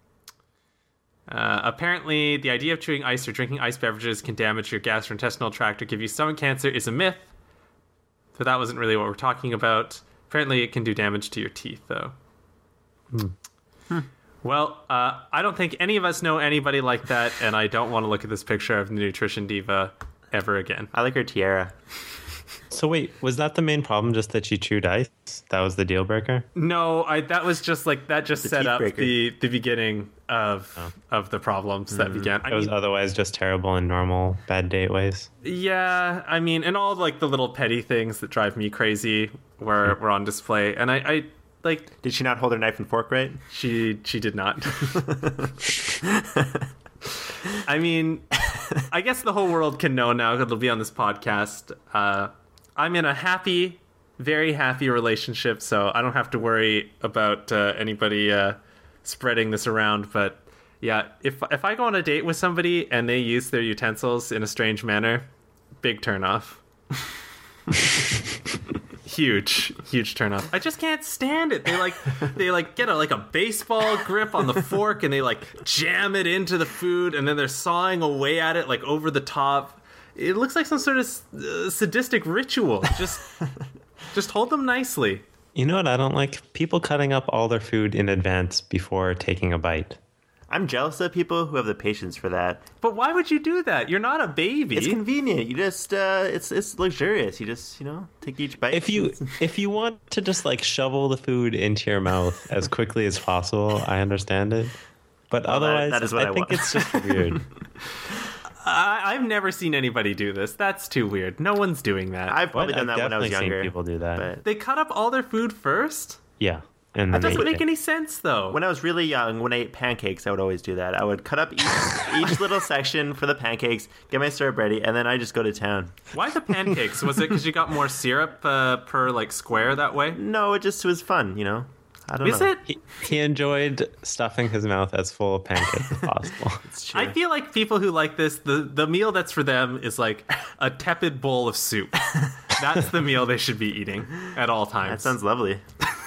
Uh, apparently, the idea of chewing ice or drinking ice beverages can damage your gastrointestinal tract or give you stomach cancer is a myth. So that wasn't really what we're talking about. Apparently, it can do damage to your teeth, though. Hmm. Well, uh, I don't think any of us know anybody like that, and I don't want to look at this picture of the Nutrition Diva ever again. I like her tiara. So wait, was that the main problem? Just that she chewed ice? That was the deal breaker? No, I that was just like that just The set teeth up breaker. the the beginning of Oh. of the problems that began. I It was mean, otherwise just terrible in normal bad date ways. yeah, I mean, and all like the little petty things that drive me crazy were were on display, and I, I like Did she not hold her knife and fork right? she she did not. I mean, I guess the whole world can know now. 'Cause it'll be on this podcast. Uh, I'm in a happy, very happy relationship, so I don't have to worry about uh, anybody uh, spreading this around. But yeah, if if I go on a date with somebody and they use their utensils in a strange manner, big turn off. Huge, huge turn off. I just can't stand it. They like, they like get a like a baseball grip on the fork and they like jam it into the food, and then they're sawing away at it like over the top. It looks like some sort of uh, sadistic ritual. Just, just hold them nicely. You know what I don't like? People cutting up all their food in advance before taking a bite. I'm jealous of people who have the patience for that. But why would you do that? You're not a baby. It's convenient. You just uh it's it's luxurious. You just, you know, take each bite. If you if you want to just like shovel the food into your mouth as quickly as possible, I understand it. But that- otherwise, that is what I I think want. it's just weird. I, I've never seen anybody do this. That's too weird. No one's doing that. I've probably What? done I've that when I was definitely seen younger. people do that. But They cut up all their food first? Yeah, and That then doesn't they- make any sense, though. when I was really young, when I ate pancakes, I would always do that. I would cut up each, each little section for the pancakes, get my syrup ready, and then I just go to town. Why the pancakes? Was it because you got more syrup uh, per like square that way? No, it just was fun, you know. I don't Is know. it? He, he enjoyed stuffing his mouth as full of pancakes as possible. It's true. I feel like people who like this, the the meal that's for them is like a tepid bowl of soup. That's the meal they should be eating at all times. That sounds lovely.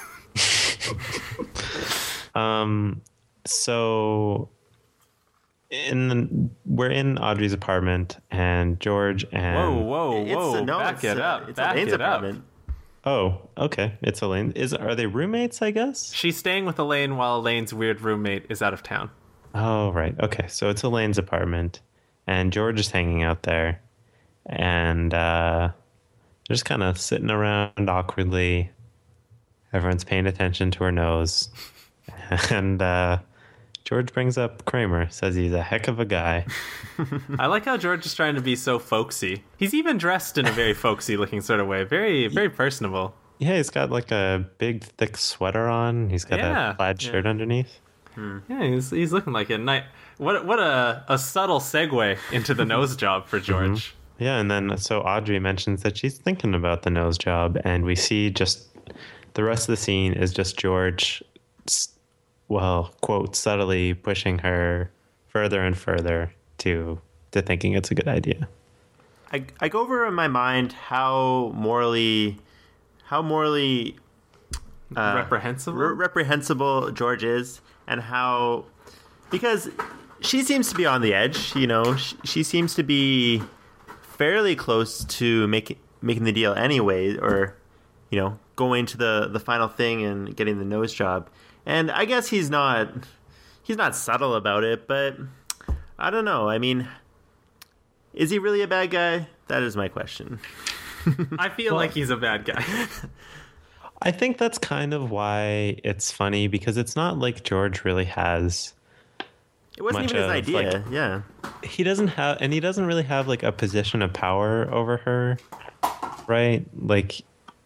Um, so in the, we're in Audrey's apartment, and George and Whoa, whoa, It's whoa! uh, no, back it's, it uh, up. It's back Elaine's it up. apartment. Oh, okay. It's Elaine. Is are they roommates? I guess. She's staying with Elaine while Elaine's weird roommate is out of town. Oh, right. Okay, so it's Elaine's apartment, and George is hanging out there, and uh, just kind of sitting around awkwardly. Everyone's paying attention to her nose, and uh, George brings up Kramer, says he's a heck of a guy. I like how George is trying to be so folksy. He's even dressed in a very folksy looking sort of way. Very, very personable. Yeah, he's got like a big, thick sweater on. He's got Yeah, a plaid shirt yeah. underneath. Yeah, he's he's looking like it. And I, what what a, a subtle segue into the nose job for George. Yeah, and then so Audrey mentions that she's thinking about the nose job, and we see just the rest of the scene is just George, s- well, quote, subtly pushing her further and further to to thinking it's a good idea. I, I go over in my mind how morally, how morally uh, Reprehensible. re- reprehensible George is, and how, because she seems to be on the edge. You know, she, she seems to be fairly close to making making the deal anyway, or you know, going to the the final thing and getting the nose job. And I guess he's not he's not subtle about it, but I don't know. I mean, is he really a bad guy? That is my question. I feel like he's a bad guy. I think that's kind of why it's funny, because it's not like George really has. It wasn't Much even his of, idea. like- yeah. He doesn't have, and he doesn't really have like a position of power over her, right? Like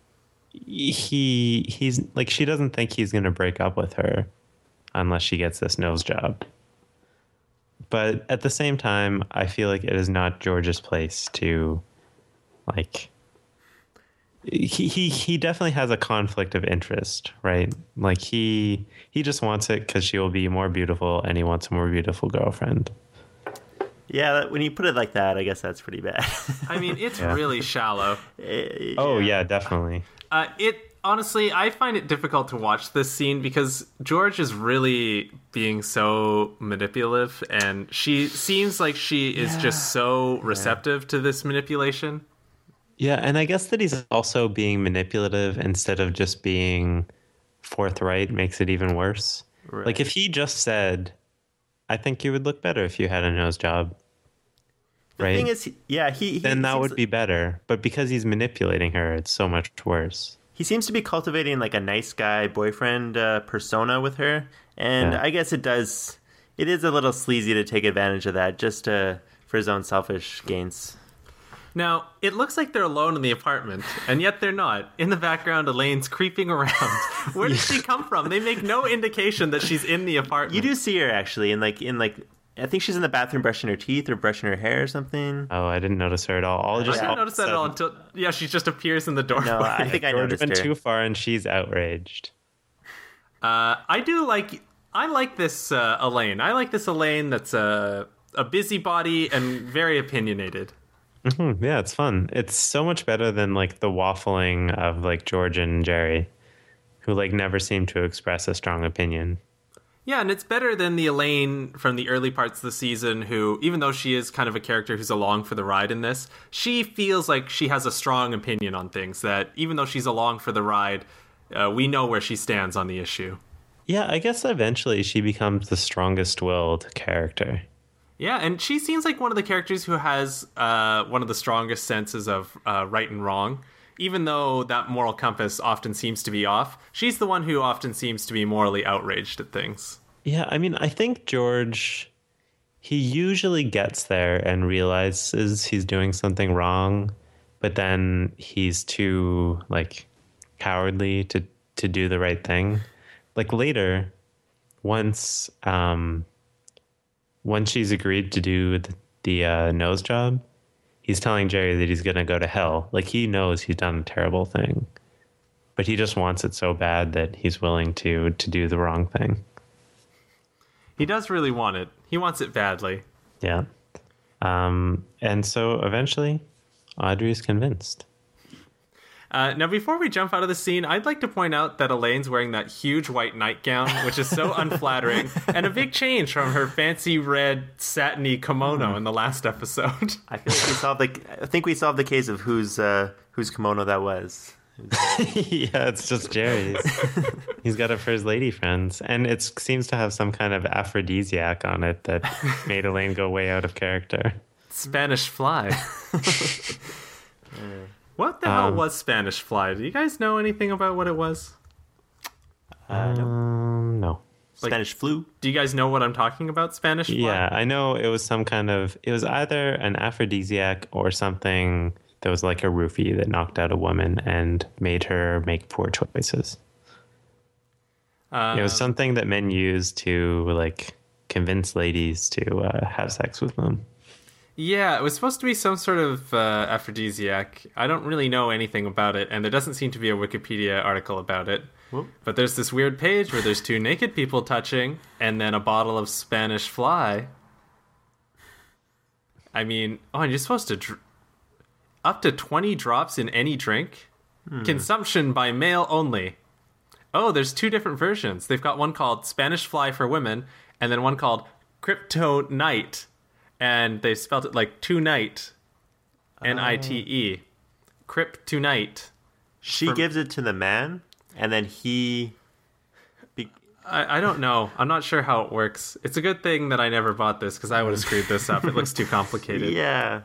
he he's like she doesn't think he's going to break up with her unless she gets this nose job. But at the same time, I feel like it is not George's place to like he he he definitely has a conflict of interest, right? Like he he just wants it because she will be more beautiful, and he wants a more beautiful girlfriend. Yeah, that, when you put it like that, I guess that's pretty bad. I mean, it's Yeah. really shallow. Eh, Oh yeah, definitely. Uh, it honestly, I find it difficult to watch this scene because George is really being so manipulative, and she seems like she is just so receptive to this manipulation. Yeah, and I guess that he's also being manipulative instead of just being forthright makes it even worse. Right. Like if he just said, "I think you would look better if you had a nose job," The right? thing is, yeah, he, he then that seems- would be better. But because he's manipulating her, it's so much worse. He seems to be cultivating like a nice guy boyfriend uh, persona with her, and Yeah. I guess it does. It is a little sleazy to take advantage of that just uh, for his own selfish gains. Now, it looks like they're alone in the apartment, and yet they're not. In the background, Elaine's creeping around. Where did she come from? They make no indication that she's in the apartment. You do see her actually in like in like I think she's in the bathroom brushing her teeth or brushing her hair or something. Oh, I didn't notice her at all. All I just didn't all notice of a that at all sudden, until, yeah, she just appears in the doorway. No, I think I George noticed went her. too far, and she's outraged. Uh, I do like, I like this uh, Elaine. I like this Elaine that's a, a busybody and very opinionated. Hmm, yeah, it's fun. It's so much better than like the waffling of like George and Jerry, who like never seem to express a strong opinion. Yeah, and it's better than the Elaine from the early parts of the season who, even though she is kind of a character who's along for the ride in this, she feels like she has a strong opinion on things, that even though she's along for the ride, uh, we know where she stands on the issue. Yeah, I guess eventually she becomes the strongest-willed character. Yeah, and she seems like one of the characters who has uh, one of the strongest senses of uh, right and wrong. Even though that moral compass often seems to be off, she's the one who often seems to be morally outraged at things. Yeah, I mean, I think George, he usually gets there and realizes he's doing something wrong, but then he's too, like, cowardly to, to do the right thing. Like, later, once, um, once she's agreed to do the, the uh, nose job, he's telling Jerry that he's going to go to hell. Like, he knows he's done a terrible thing, but he just wants it so bad that he's willing to to do the wrong thing. He does really want it. He wants it badly. Yeah. Um, and so eventually, Audrey is convinced. Uh, now, before we jump out of the scene, I'd like to point out that Elaine's wearing that huge white nightgown, which is so unflattering, and a big change from her fancy red satiny kimono in the last episode. I feel like we solved the. I think we solved the case of whose uh, whose kimono that was. Yeah, it's just Jerry's. He's got it for his lady friends, and it seems to have some kind of aphrodisiac on it that made Elaine go way out of character. Spanish Fly. What the hell Um, was Spanish Fly? Do you guys know anything about what it was? Uh, no. Um, no. Like- Spanish flu. Do you guys know what I'm talking about? Spanish Fly? Yeah, I know it was some kind of. It was either an aphrodisiac or something that was like a roofie that knocked out a woman and made her make poor choices. Uh, It was something that men use to like convince ladies to uh, have sex with them. Yeah, it was supposed to be some sort of uh, aphrodisiac. I don't really know anything about it, and there doesn't seem to be a Wikipedia article about it. Whoop. But there's this weird page where there's two naked people touching, and then a bottle of Spanish Fly. I mean, oh, and you're supposed to... Dr- up to twenty drops in any drink? Consumption by male only. Oh, there's two different versions. They've got one called Spanish Fly for women, and then one called Crypto Night. And they spelled it like tonight. N I T E. Kryptonite. She For- gives it to the man, and then he. Be- I, I don't know. I'm not sure how it works. It's a good thing that I never bought this because I would have screwed this up. It looks too complicated. yeah.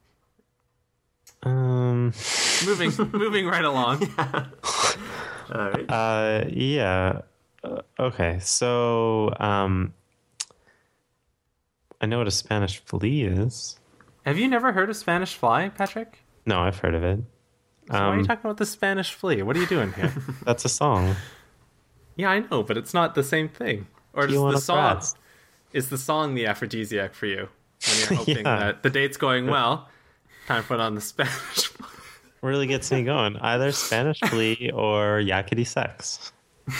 Um. Moving, moving right along. All right. Uh. Yeah. Uh, okay. So. Um. I know what a Spanish flea is. Have you never heard of Spanish Fly, Patrick? No, I've heard of it. So why are you Um, talking about the Spanish Flea? What are you doing here? That's a song. Yeah, I know, but it's not the same thing. Or is Tijuana the song Brats. is the song the aphrodisiac for you when you're hoping Yeah. that the date's going well? Time to put on the Spanish Fly. Really gets me going. Either Spanish flea or yakety sex.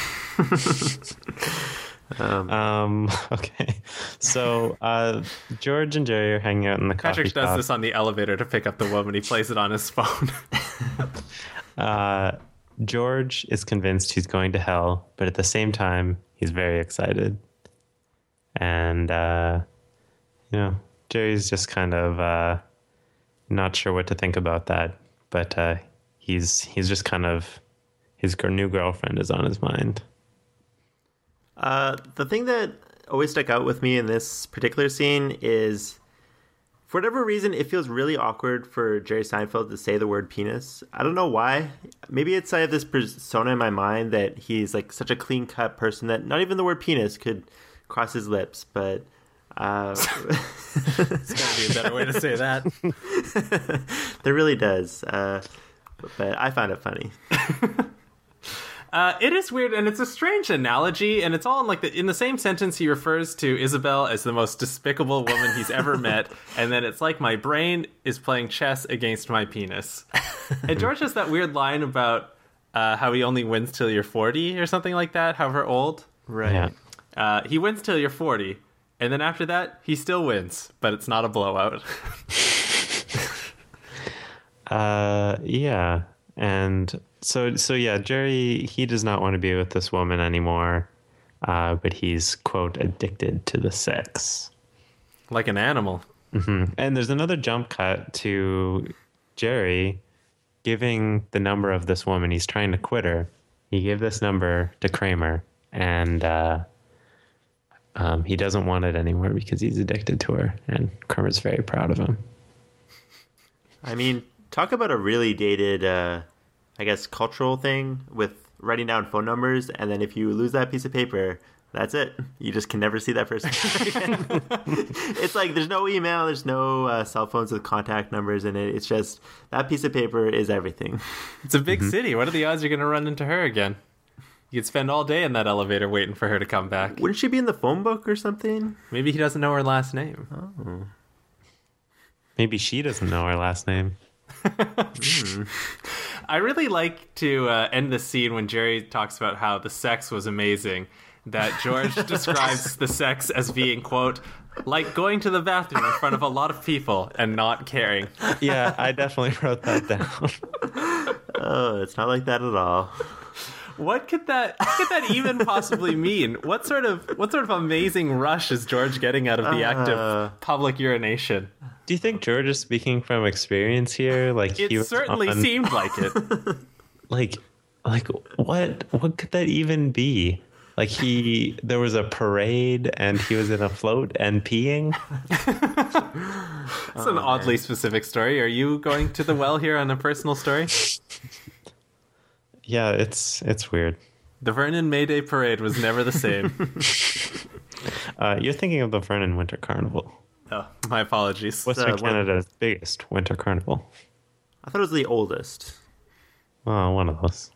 Um, Um. Okay. So, uh, George and Jerry are hanging out in the coffee Patrick does shop. this on the elevator to pick up the woman. He plays it on his phone. Uh, George is convinced he's going to hell, but at the same time, he's very excited. And, uh, you know, Jerry's just kind of uh, not sure what to think about that. But uh, he's he's just kind of, his gr- new girlfriend is on his mind. Uh, the thing that always stuck out with me in this particular scene is, for whatever reason, it feels really awkward for Jerry Seinfeld to say the word penis. I don't know why. Maybe it's I have this persona in my mind that he's like such a clean cut person that not even the word penis could cross his lips. But uh, It's gotta be a better way to say that. there really does. Uh, but I found it funny. Uh, it is weird, and it's a strange analogy, and it's all in like the, in the same sentence. He refers to Isabel as the most despicable woman he's ever met, and then it's like my brain is playing chess against my penis. And George has that weird line about uh, how he only wins till you're forty or something like that, however old. Right. Yeah. Uh, he wins till you're forty, and then after that, he still wins, but it's not a blowout. Uh, yeah. And so, so yeah, Jerry, he does not want to be with this woman anymore, uh, but he's, quote, addicted to the sex. Like an animal. hmm And there's another jump cut to Jerry giving the number of this woman. He's trying to quit her. He gave this number to Kramer, and uh, um, he doesn't want it anymore because he's addicted to her, and Kramer's very proud of him. I mean, talk about a really dated, uh, I guess, cultural thing with writing down phone numbers, and then if you lose that piece of paper, that's it. You just can never see that person again. It's like there's no email, there's no uh, cell phones with contact numbers in it. It's just that piece of paper is everything. It's a big city. What are the odds you're going to run into her again? You could spend all day in that elevator waiting for her to come back. Wouldn't she be in the phone book or something? Maybe he doesn't know her last name. Maybe she doesn't know her last name. I really like to uh, end the scene when Jerry talks about how the sex was amazing. That George describes the sex as being, quote, like going to the bathroom in front of a lot of people and not caring. Yeah, I definitely wrote that down. Oh, it's not like that at all. What could that what could that even possibly mean? What sort of what sort of amazing rush is George getting out of the act Uh. of public urination? Do you think George is speaking from experience here? Like he It was certainly on, seemed like it. like, like what? What could that even be? Like he, there was a parade and he was in a float and peeing. It's an oddly specific story. Are you going to the well here on a personal story? Yeah, it's it's weird. The Vernon May Day Parade was never the same. Uh, you're thinking of the Vernon Winter Carnival. Oh, my apologies. Western uh, what- Canada's biggest winter carnival. I thought it was the oldest. Oh, one of those.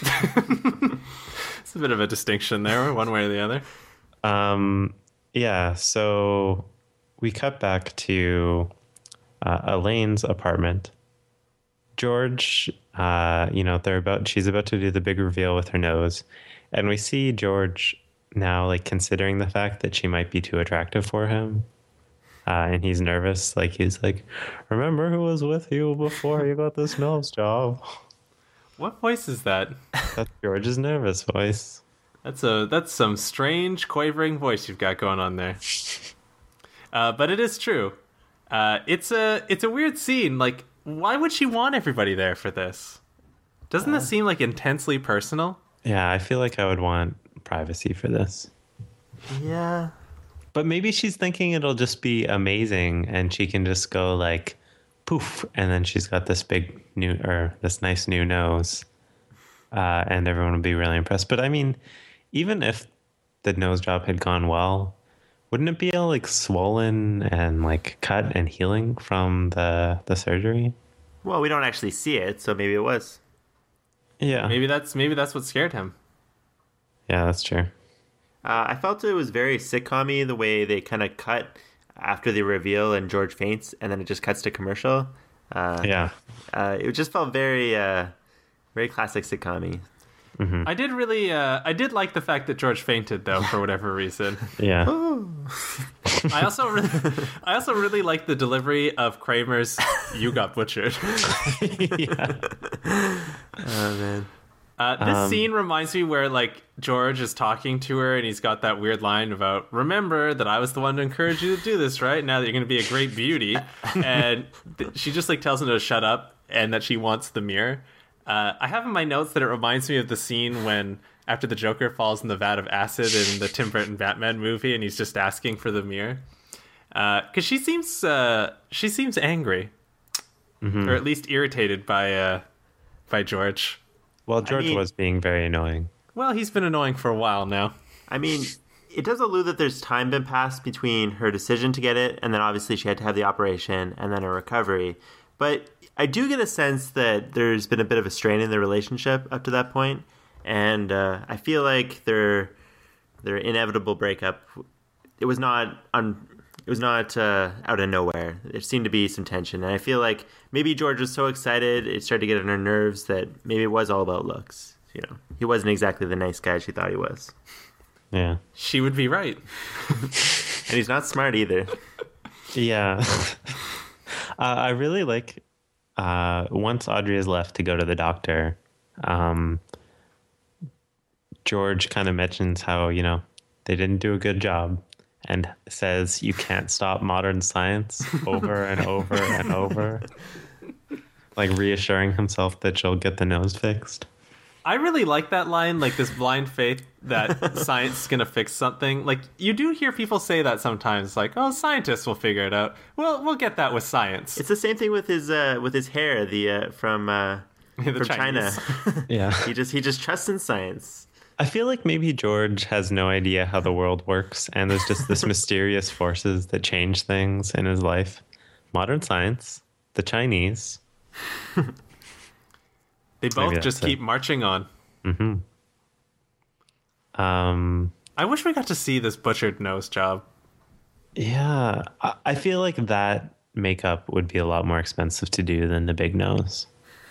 It's a bit of a distinction there, one way or the other. Um, yeah, so we cut back to uh, Elaine's apartment. George, uh, you know, they're about, she's about to do the big reveal with her nose. And we see George now, like, considering the fact that she might be too attractive for him. Uh, and he's nervous. Like, he's like, remember who was with you before you got this nose job? What voice is that? That's George's nervous voice. That's a that's some strange quavering voice you've got going on there. Uh, but it is true. Uh, it's a it's a weird scene. Like, why would she want everybody there for this? Doesn't Uh, this seem like intensely personal? Yeah, I feel like I would want privacy for this. Yeah. But maybe she's thinking it'll just be amazing and she can just go like poof, and then she's got this big new or this nice new nose. Uh, and everyone will be really impressed. But I mean, even if the nose job had gone well, wouldn't it be all like swollen and like cut and healing from the the surgery? Well, we don't actually see it, so maybe it was. Yeah. Maybe that's maybe that's what scared him. Yeah, that's true. Uh, I felt it was very sitcom-y the way they kind of cut after the reveal and George faints, and then it just cuts to commercial. Uh, Yeah. uh, it just felt very, uh, very classic sitcom-y. I did really uh, I did like the fact that George fainted though for whatever reason. Yeah. I also really, I also really like the delivery of Kramer's "You got butchered." Yeah. Oh man. Uh, this Um, scene reminds me where like George is talking to her and he's got that weird line about remember that I was the one to encourage you to do this, right? Now that you're going to be a great beauty, and th- she just like tells him to shut up and that she wants the mirror. Uh, I have in my notes that it reminds me of the scene when after the Joker falls in the vat of acid in the Tim Burton Batman movie and he's just asking for the mirror. Because she seems uh, she seems angry, or at least irritated by uh, by George. Well, George mean- was being very annoying. Well, he's been annoying for a while now. I mean, it does allude that there's time been passed between her decision to get it, and then obviously she had to have the operation, and then a recovery. But I do get a sense that there's been a bit of a strain in the relationship up to that point, and uh, I feel like their their inevitable breakup, it was not un, it was not uh, out of nowhere. There seemed to be some tension, and I feel like maybe George was so excited it started to get on her nerves that maybe it was all about looks. You know, he wasn't exactly the nice guy she thought he was, Yeah. She would be right. and he's not smart either. Yeah. uh, I really like uh, once Audrey is left to go to the doctor, um, George kind of mentions how, you know, they didn't do a good job and says you can't stop modern science over and over and over, like reassuring himself that she'll get the nose fixed. I really like that line, like this blind faith that science is going to fix something. Like, you do hear people say that sometimes, like, oh, scientists will figure it out. Well, we'll get that with science. It's the same thing with his uh, with his hair, the uh, from uh, The from China. Chinese. Yeah. he just he just trusts in science. I feel like maybe George has no idea how the world works, and there's just this mysterious forces that change things in his life. Modern science, the Chinese. They both Maybe just that's it. keep marching on. Um, I wish we got to see this butchered nose job. yeah, I, I feel like that makeup would be a lot more expensive to do than the big nose.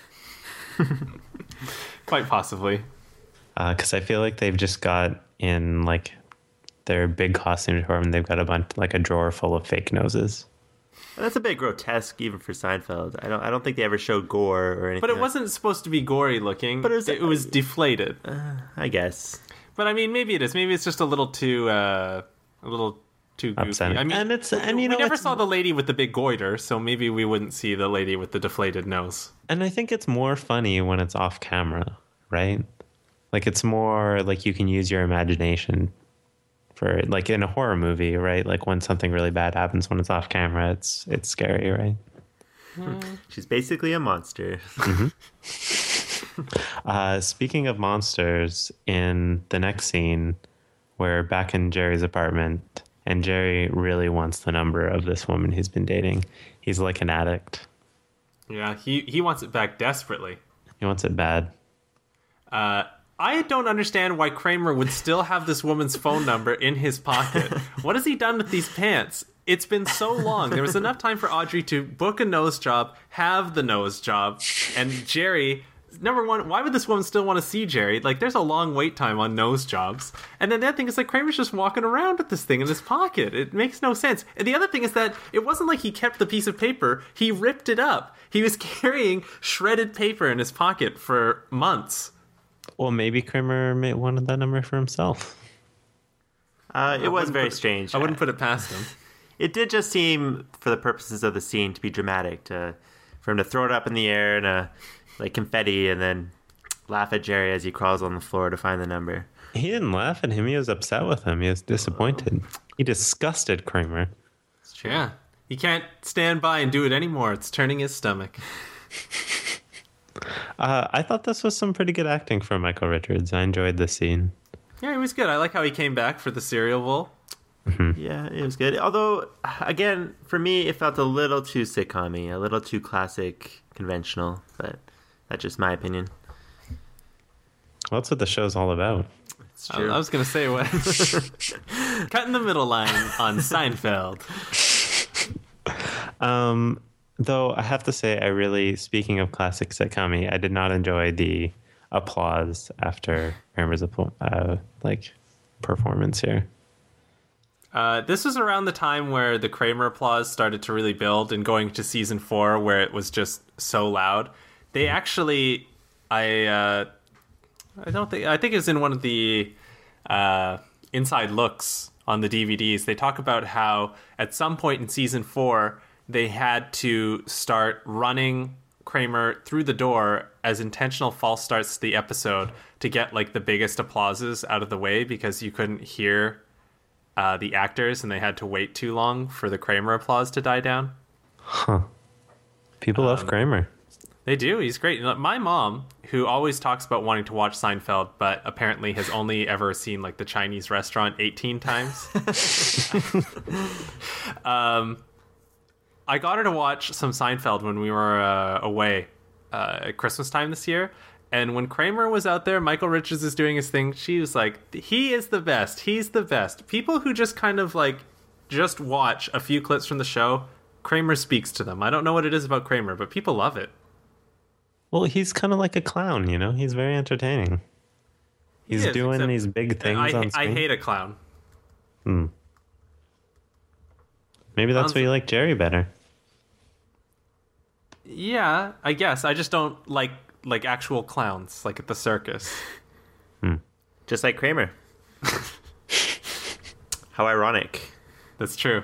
Quite possibly. Because I feel like they've just got in like their big costume department, they've got a bunch, like a drawer full of fake noses. And that's a bit grotesque, even for Seinfeld. I don't I don't think they ever showed gore or anything. But it like- wasn't supposed to be gory looking. But it was- it was deflated. I guess. But I mean, maybe it is. Maybe it's just a little too, uh, a little too goofy. upsetting. I mean, and it's and you we know never it's, saw the lady with the big goiter, so maybe we wouldn't see the lady with the deflated nose. and I think it's more funny when it's off camera, right? Like it's more like you can use your imagination for like in a horror movie, right? Like when something really bad happens when it's off camera, it's it's scary, right? She's basically a monster. Uh, speaking of monsters, in the next scene, we're back in Jerry's apartment, and Jerry really wants the number of this woman he's been dating. He's like an addict. Yeah, he, he wants it back desperately. He wants it bad. Uh, I don't understand why Kramer would still have this woman's phone number in his pocket. What has he done with these pants? It's been so long. There was enough time for Audrey to book a nose job, have the nose job, and Jerry... Number one, why would this woman still want to see Jerry? Like, there's a long wait time on nose jobs. And then the other thing is, like, Kramer's just walking around with this thing in his pocket. It makes no sense. And the other thing is that it wasn't like he kept the piece of paper. He ripped it up. He was carrying shredded paper in his pocket for months. Well, maybe Kramer may- wanted that number for himself. Uh, it I was wouldn't very put- strange. I wouldn't put it past him. It did just seem, for the purposes of the scene, to be dramatic. To, for him to throw it up in the air and uh, like confetti, and then laugh at Jerry as he crawls on the floor to find the number. He didn't laugh at him. He was upset with him. He was disappointed. He disgusted Kramer. Yeah. He can't stand by and do it anymore. It's turning his stomach. Uh, I thought this was some pretty good acting from Michael Richards. I enjoyed the scene. Yeah, he was good. I like how he came back for the cereal bowl. Yeah, it was good. Although, again, for me, it felt a little too sitcom-y, a little too classic, conventional. But that's just my opinion. Well, that's what the show's all about. It's I, true. I was going to say what? Cutting the middle line on Seinfeld. Um, though I have to say, I really, speaking of classic sitcom, I did not enjoy the applause after Kramer's uh, like performance here. Uh, this was around the time where the Kramer applause started to really build, and going to season four where it was just so loud. They actually, I, uh, I don't think, I think it was in one of the uh, inside looks on the D V Ds. They talk about how at some point in season four they had to start running Kramer through the door as intentional false starts to the episode to get like the biggest applauses out of the way, because you couldn't hear Uh, the actors, and they had to wait too long for the Kramer applause to die down. Huh. People love Kramer. They do. He's great. My mom, who always talks about wanting to watch Seinfeld, but apparently has only ever seen like the Chinese restaurant eighteen times. um, I got her to watch some Seinfeld when we were uh, away uh, at Christmas time this year. And when Kramer was out there, Michael Richards is doing his thing. She was like, he is the best. He's the best. People who just kind of like just watch a few clips from the show, Kramer speaks to them. I don't know what it is about Kramer, but people love it. Well, he's kind of like a clown, you know? He's very entertaining. He's He is, doing except these big things I, on I screen. hate a clown. Hmm. Maybe that's Clowns- why you like Jerry better. Yeah, I guess. I just don't like like actual clowns, like at the circus. Just like Kramer. How ironic. That's true.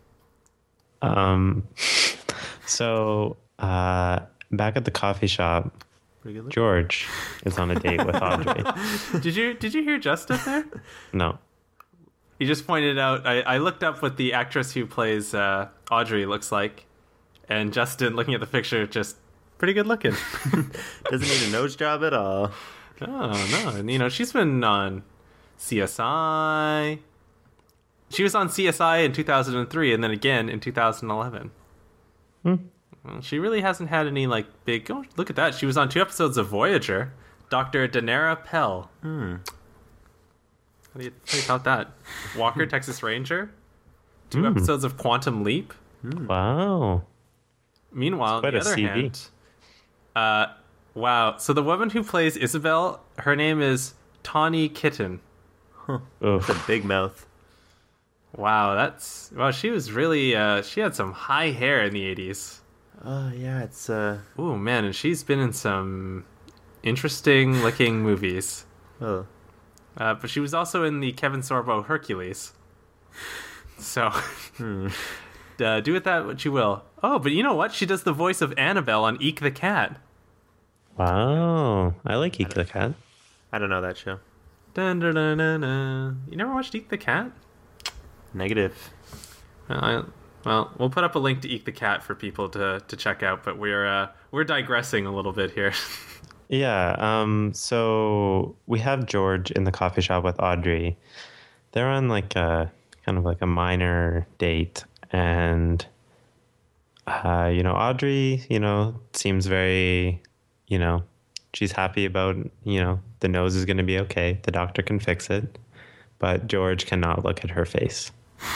Um, so, uh, back at the coffee shop, Pretty good look. George is on a date with Audrey. Did you did you hear Justin there? No. He just pointed out. I, I looked up what the actress who plays uh, Audrey looks like, and Justin, looking at the picture, just pretty good looking. Doesn't need a nose job at all. Oh no! And you know, she's been on C S I. She was on C S I in two thousand three, and then again in two thousand eleven. Hmm. Well, she really hasn't had any like big. Oh, look at that! She was on two episodes of Voyager. Doctor Danara Pell. Hmm. How do you think about that? Walker, Texas Ranger. Two episodes of Quantum Leap. Wow. Meanwhile, on Quite the a other C V. hand, uh, wow. So the woman who plays Isabel, her name is Tawny Kitten. It's a Oof. big mouth. Wow, that's wow. She was really. Uh, she had some high hair in the eighties. Oh, yeah, it's... uh. Ooh, man, and she's been in some interesting looking movies. Oh. Uh, but she was also in the Kevin Sorbo Hercules. So uh, do with that what you will. Oh, but you know what? She does the voice of Annabelle on Eek the Cat. Wow, I like Eek the Cat. I don't know that show. Dun, dun, dun, dun, dun. You never watched Eek the Cat? Negative. Well, I, well, we'll put up a link to Eek the Cat for people to, to check out, but we're uh, we're digressing a little bit here. Yeah, um, so we have George in the coffee shop with Audrey. They're on like a kind of like a minor date, and uh, you know, Audrey, you know, seems very, you know, she's happy about, you know, the nose is going to be okay. The doctor can fix it, but George cannot look at her face.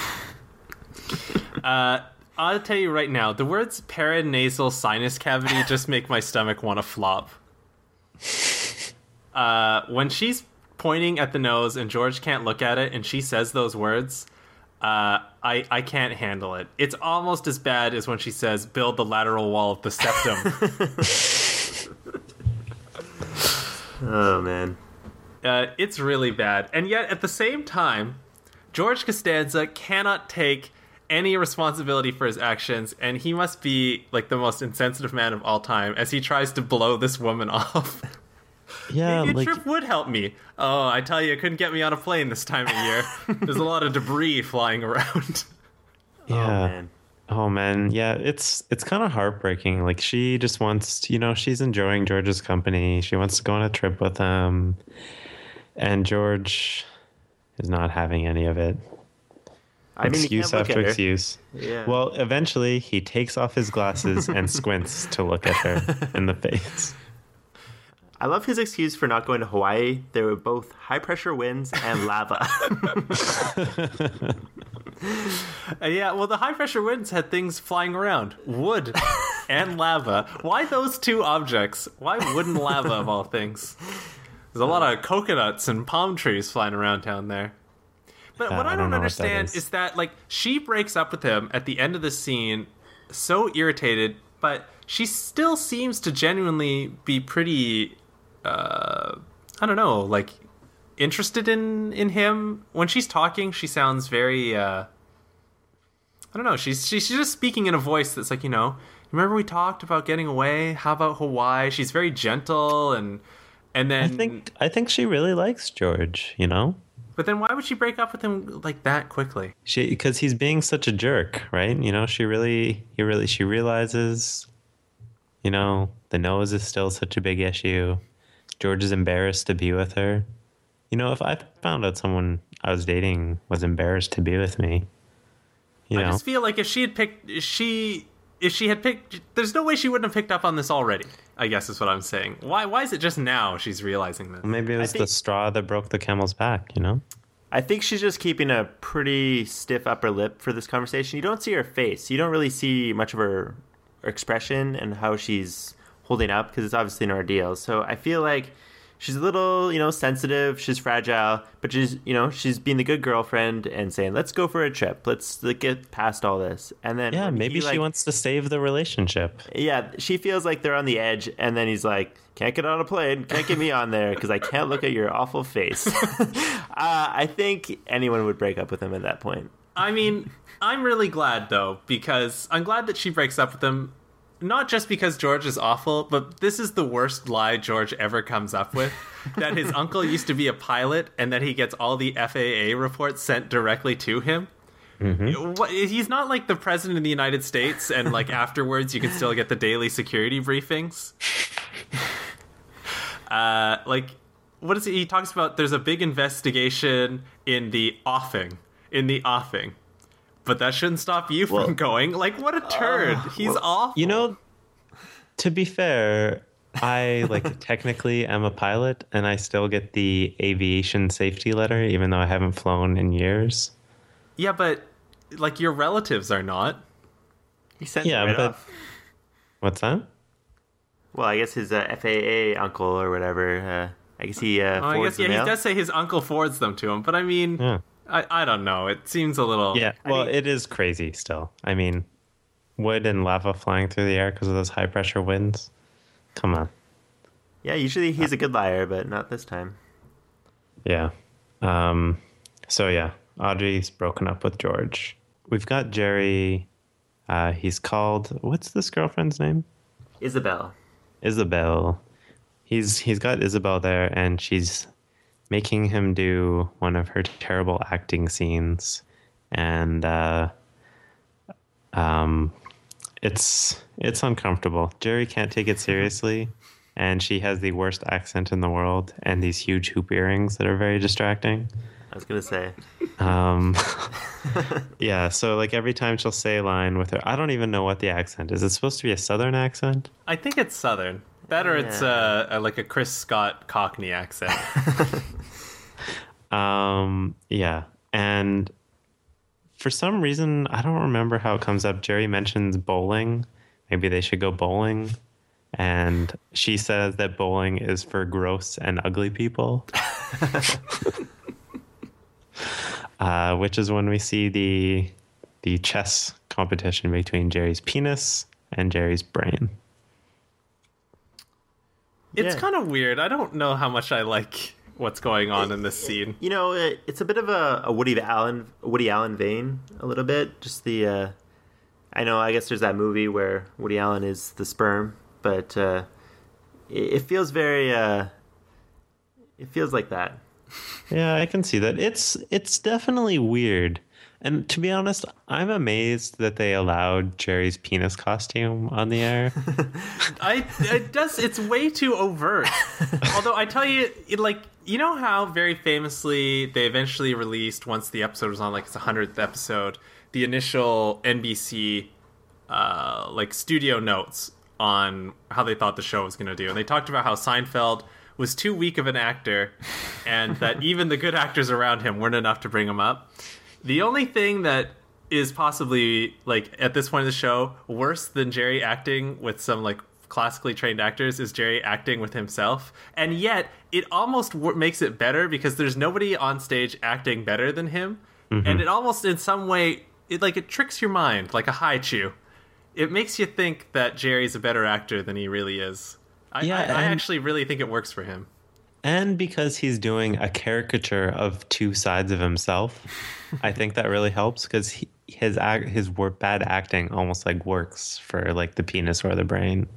Uh, I'll tell you right now, the words paranasal sinus cavity just make my stomach want to flop. Uh, when she's pointing at the nose and George can't look at it and she says those words, uh, I, I can't handle it. It's almost as bad as when she says, build the lateral wall of the septum. Oh, man. Uh, it's really bad. And yet, at the same time, George Costanza cannot take any responsibility for his actions, and he must be like the most insensitive man of all time as he tries to blow this woman off. Yeah, Maybe a like trip would help me. Oh, I tell you, it couldn't get me on a plane this time of year. There's a lot of debris flying around. yeah. Oh, man. Oh man, yeah, it's it's kind of heartbreaking. Like she just wants, you know, she's enjoying George's company. She wants to go on a trip with him, and George is not having any of it. I mean, you Excuse can't look after at her. excuse. Yeah. Well, eventually he takes off his glasses and squints to look at her in the face. I love his excuse for not going to Hawaii. There were both high pressure winds and lava. Uh, yeah, well, the high pressure winds had things flying around. Wood and lava. Why those two objects? Why wood and lava, of all things? There's a lot of coconuts and palm trees flying around down there. But Yeah, what I, I don't, don't know what that understand is. is that, like, she breaks up with him at the end of the scene, so irritated, but she still seems to genuinely be pretty, uh, I don't know, like, interested in, in him. When she's talking, she sounds very, uh, I don't know, she's, she's just speaking in a voice that's like, you know, remember we talked about getting away? How about Hawaii? She's very gentle, and, and then... I think I think she really likes George, you know? But then why would she break up with him like that quickly? She because he's being such a jerk, right? You know, she really he really she realizes, you know, the nose is still such a big issue. George is embarrassed to be with her. You know, if I found out someone I was dating was embarrassed to be with me, you I know. just feel like if she had picked, if she, if she had picked, there's no way she wouldn't have picked up on this already. I guess is what I'm saying. Why? Why is it just now she's realizing this? Maybe it was think- the straw that broke the camel's back, you know? I think she's just keeping a pretty stiff upper lip for this conversation. You don't see her face. You don't really see much of her expression and how she's holding up because it's obviously an ordeal. So I feel like she's a little, you know, sensitive. She's fragile, but she's, you know, she's being the good girlfriend and saying, "Let's go for a trip. Let's like, get past all this." And then Yeah, when maybe he, she like- wants to save the relationship. Yeah, she feels like they're on the edge, and then he's like, "Can't get on a plane, can't get me on there because I can't look at your awful face." uh, I think anyone would break up with him at that point. I mean, I'm really glad though because I'm glad that she breaks up with him. Not just because George is awful, but this is the worst lie George ever comes up with. That his uncle used to be a pilot and that he gets all the F A A reports sent directly to him. What, he's not like the president of the United States and like afterwards you can still get the daily security briefings. Uh, like, what is it? He talks about there's a big investigation in the offing. In the offing. But that shouldn't stop you from Well- going. Like, what a turd. He's awful. You know, to be fair, I like technically am a pilot and I still get the aviation safety letter even though I haven't flown in years. Yeah, but like your relatives are not. He sent Yeah, it right but- off. What's that? Well, I guess his uh, F A A uncle or whatever. Uh, I guess he uh, Oh, I forwards guess yeah, the mail. he does say his uncle forwards them to him, but I mean, Yeah. I, I don't know. It seems a little. Yeah, well, mean- it is crazy still. I mean, wood and lava flying through the air because of those high pressure winds. Come on. Yeah, usually he's a good liar, but not this time. Yeah. Um, so, yeah, Audrey's broken up with George. We've got Jerry. Uh, he's called, what's this girlfriend's name? Isabel. Isabel. He's he's got Isabel there, and she's making him do one of her terrible acting scenes, and uh, um, it's it's uncomfortable. Jerry can't take it seriously, and she has the worst accent in the world, and these huge hoop earrings that are very distracting. I was gonna say. Um, yeah, so like every time she'll say a line with her, I don't even know what the accent is. It's supposed to be a Southern accent. I think it's Southern. Better, yeah. It's uh, a, like a Chris Scott Cockney accent. um, yeah, and for some reason, I don't remember how it comes up. Jerry mentions bowling. Maybe they should go bowling. And she says that bowling is for gross and ugly people. uh, which is when we see the the chess competition between Jerry's penis and Jerry's brain. It's yeah. kind of weird. I don't know how much I like what's going on in this scene. You know, it, it's a bit of a, a Woody Allen Woody Allen vein, a little bit. Just the, uh, I know, I guess there's that movie where Woody Allen is the sperm, but uh, it, it feels very, uh, it feels like that. Yeah, I can see that. It's it's definitely weird. And to be honest, I'm amazed that they allowed Jerry's penis costume on the air. I it does it's way too overt. Although I tell you, it, like, you know how very famously they eventually released, once the episode was on, like its one hundredth episode, the initial N B C uh, like studio notes on how they thought the show was going to do. And they talked about how Seinfeld was too weak of an actor and that even the good actors around him weren't enough to bring him up. The only thing that is possibly, like, at this point in the show, worse than Jerry acting with some, like, classically trained actors is Jerry acting with himself. And yet, it almost w- makes it better because there's nobody on stage acting better than him. Mm-hmm. And it almost, in some way, it like it tricks your mind, like a haichu. It makes you think that Jerry's a better actor than he really is. I, yeah, I, and- I actually really think it works for him. And because he's doing a caricature of two sides of himself, I think that really helps because he, his act, his wor- bad acting almost like works for like the penis or the brain.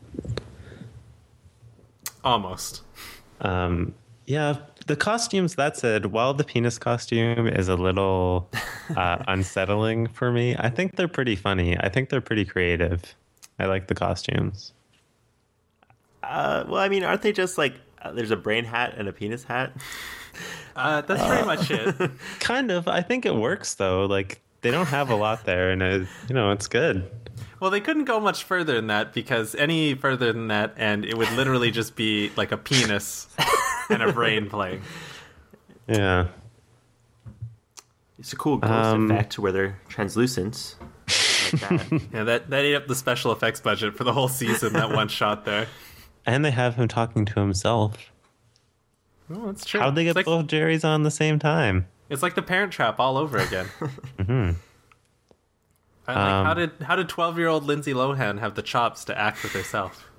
Almost. Um, yeah, the costumes. That said, while the penis costume is a little uh, unsettling for me, I think they're pretty funny. I think they're pretty creative. I like the costumes. Uh, well, I mean, aren't they just like, uh, there's a brain hat and a penis hat? Uh, that's pretty much it. Kind of. I think it works though. Like they don't have a lot there, and it, you know, it's good. Well, they couldn't go much further than that because any further than that, and it would literally just be like a penis and a brain playing. Yeah. It's a cool ghost Um, effect where they're translucent. Like that. Yeah, that that ate up the special effects budget for the whole season. That one shot there. And they have him talking to himself. Oh, that's true. How'd they get it's like, both Jerrys on the same time? It's like the Parent Trap all over again. Mm-hmm. I, like, how Um, did how did twelve year old Lindsay Lohan have the chops to act with herself?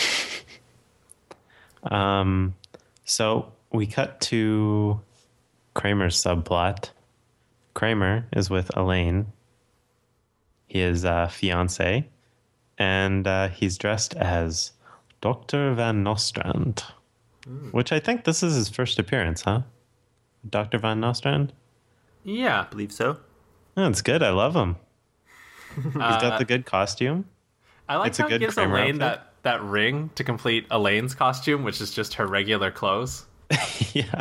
Um, so we cut to Kramer's subplot. Kramer is with Elaine, his uh, fiance, and uh, he's dressed as Doctor Van Nostrand, mm. which I think this is his first appearance, huh? Doctor Van Nostrand? Yeah, I believe so. That's good. I love him. He's got Uh, the good costume. I like It's a how he good gives Kramer Elaine outfit. that, that ring to complete Elaine's costume, which is just her regular clothes. Yeah.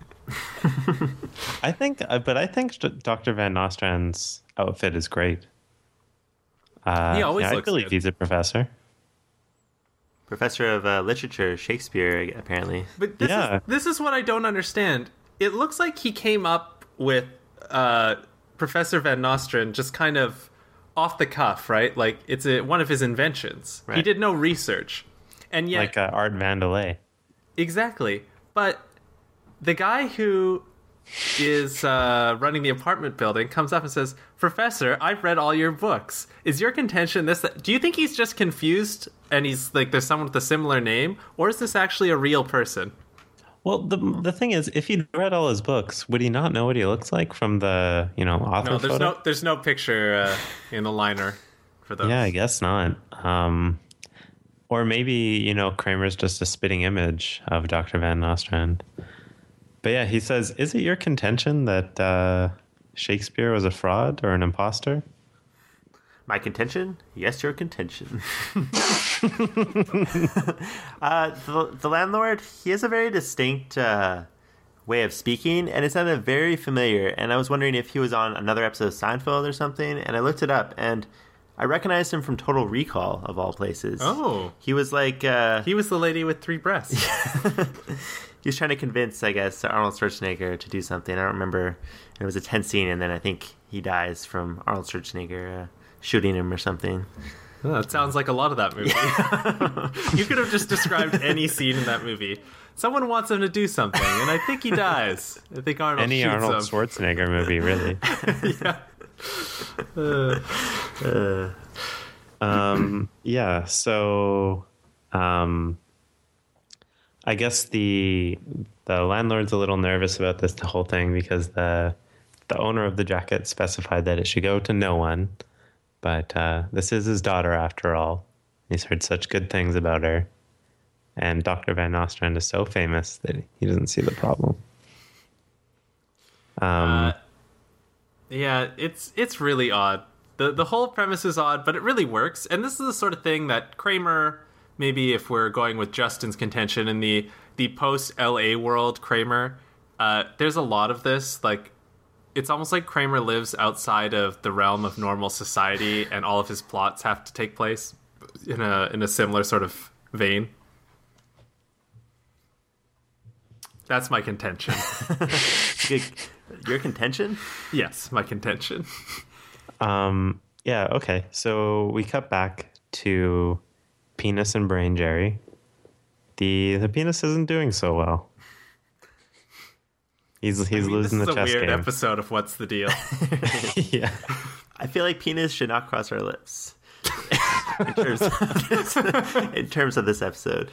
I think, uh, but I think Doctor Van Nostrand's outfit is great. Uh, He always yeah, I looks believe good. he's a professor. Professor of uh, literature, Shakespeare, apparently. But this Yeah. is this is what I don't understand. It looks like he came up with uh, Professor Van Nostrand just kind of off the cuff, right? Like it's a, one of his inventions. He Right. did no research, and yet Like uh, Art Vandelay. exactly. But the guy who is uh, running the apartment building comes up and says, "Professor, I've read all your books. Is your contention this? That, do you think he's just confused and he's like there's someone with a similar name, or is this actually a real person?" Well, the the thing is, if he'd read all his books, would he not know what he looks like from the you know author No, there's photo? no there's no picture uh, in the liner for those. Yeah, I guess not. Um, or maybe you know Kramer's just a spitting image of Doctor Van Nostrand. But yeah, he says, "Is it your contention that uh, Shakespeare was a fraud or an imposter?" My contention? Yes, your contention. uh, the, the landlord, he has a very distinct uh, way of speaking, and it sounded very familiar. And I was wondering if he was on another episode of Seinfeld or something, and I looked it up, and I recognized him from Total Recall, of all places. Oh. He was like... Uh, He was the lady with three breasts. he was trying to convince, I guess, Arnold Schwarzenegger to do something. I don't remember. And it was a tense scene, and then I think he dies from Arnold Schwarzenegger... Uh, shooting him or something. Oh, that sounds like a lot of that movie. You could have just described any scene in that movie. Someone wants him to do something, and I think he dies. I think Arnold Any shoots Arnold him. Schwarzenegger movie, really. Yeah. Uh, um, yeah. So, um, I guess the the landlord's a little nervous about this whole thing because the the owner of the jacket specified that it should go to no one. But uh, this is his daughter, after all. He's heard such good things about her. And Doctor Van Nostrand is so famous that he doesn't see the problem. Um, Uh, yeah, it's it's really odd. The the whole premise is odd, but it really works. And this is the sort of thing that Kramer, maybe if we're going with Justin's contention in the the post L A world, Kramer, uh, there's a lot of this. Like, it's almost like Kramer lives outside of the realm of normal society, and all of his plots have to take place in a in a similar sort of vein. That's my contention. your contention? Yes, my contention. Um, yeah, okay. So we cut back to Penis and Brain Jerry. The the penis isn't doing so well. He's he's I mean, losing the this is a chess weird game. episode of What's the Deal? Yeah. I feel like penis should not cross our lips. in, terms of this, in terms of this episode.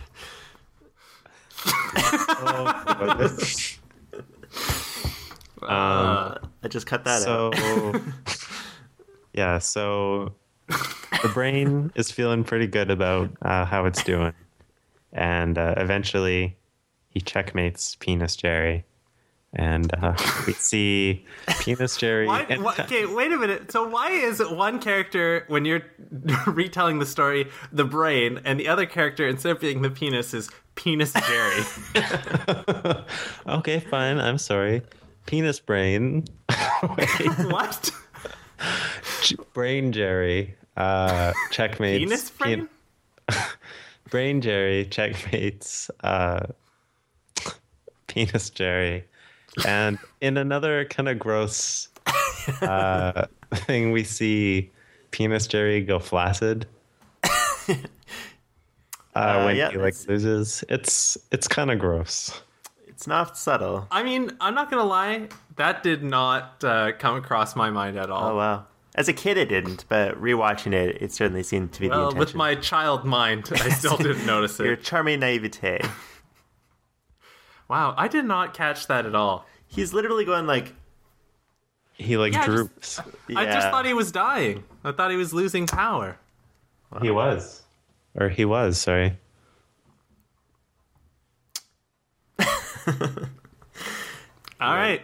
Uh, I just cut that out. So yeah, so the brain is feeling pretty good about uh, how it's doing, and uh, eventually he checkmates Penis Jerry. And uh, we see Penis Jerry. why, and- why, okay, wait a minute. So why is one character, when you're retelling the story, the brain, and the other character, instead of being the penis, is Penis Jerry? Okay, fine. I'm sorry. Penis Brain. Wait. What? Brain Jerry. Uh, checkmates. Penis brain? Pen- Brain Jerry checkmates. Uh, Penis Jerry. And in another kind of gross uh, thing, we see Penis Jerry go flaccid uh, Uh, when yeah, he like it's- loses. It's it's kind of gross. It's not subtle. I mean, I'm not gonna lie, that did not uh, come across my mind at all. Oh, wow. As a kid, it didn't, but rewatching it, it certainly seemed to be the well, intention. with my child mind, I still didn't notice Your it. charming naivete. Wow, I did not catch that at all. He's literally going like, He like Yeah, just- droops. I just yeah. thought he was dying. I thought he was losing power. He was, or he was. Sorry. All right.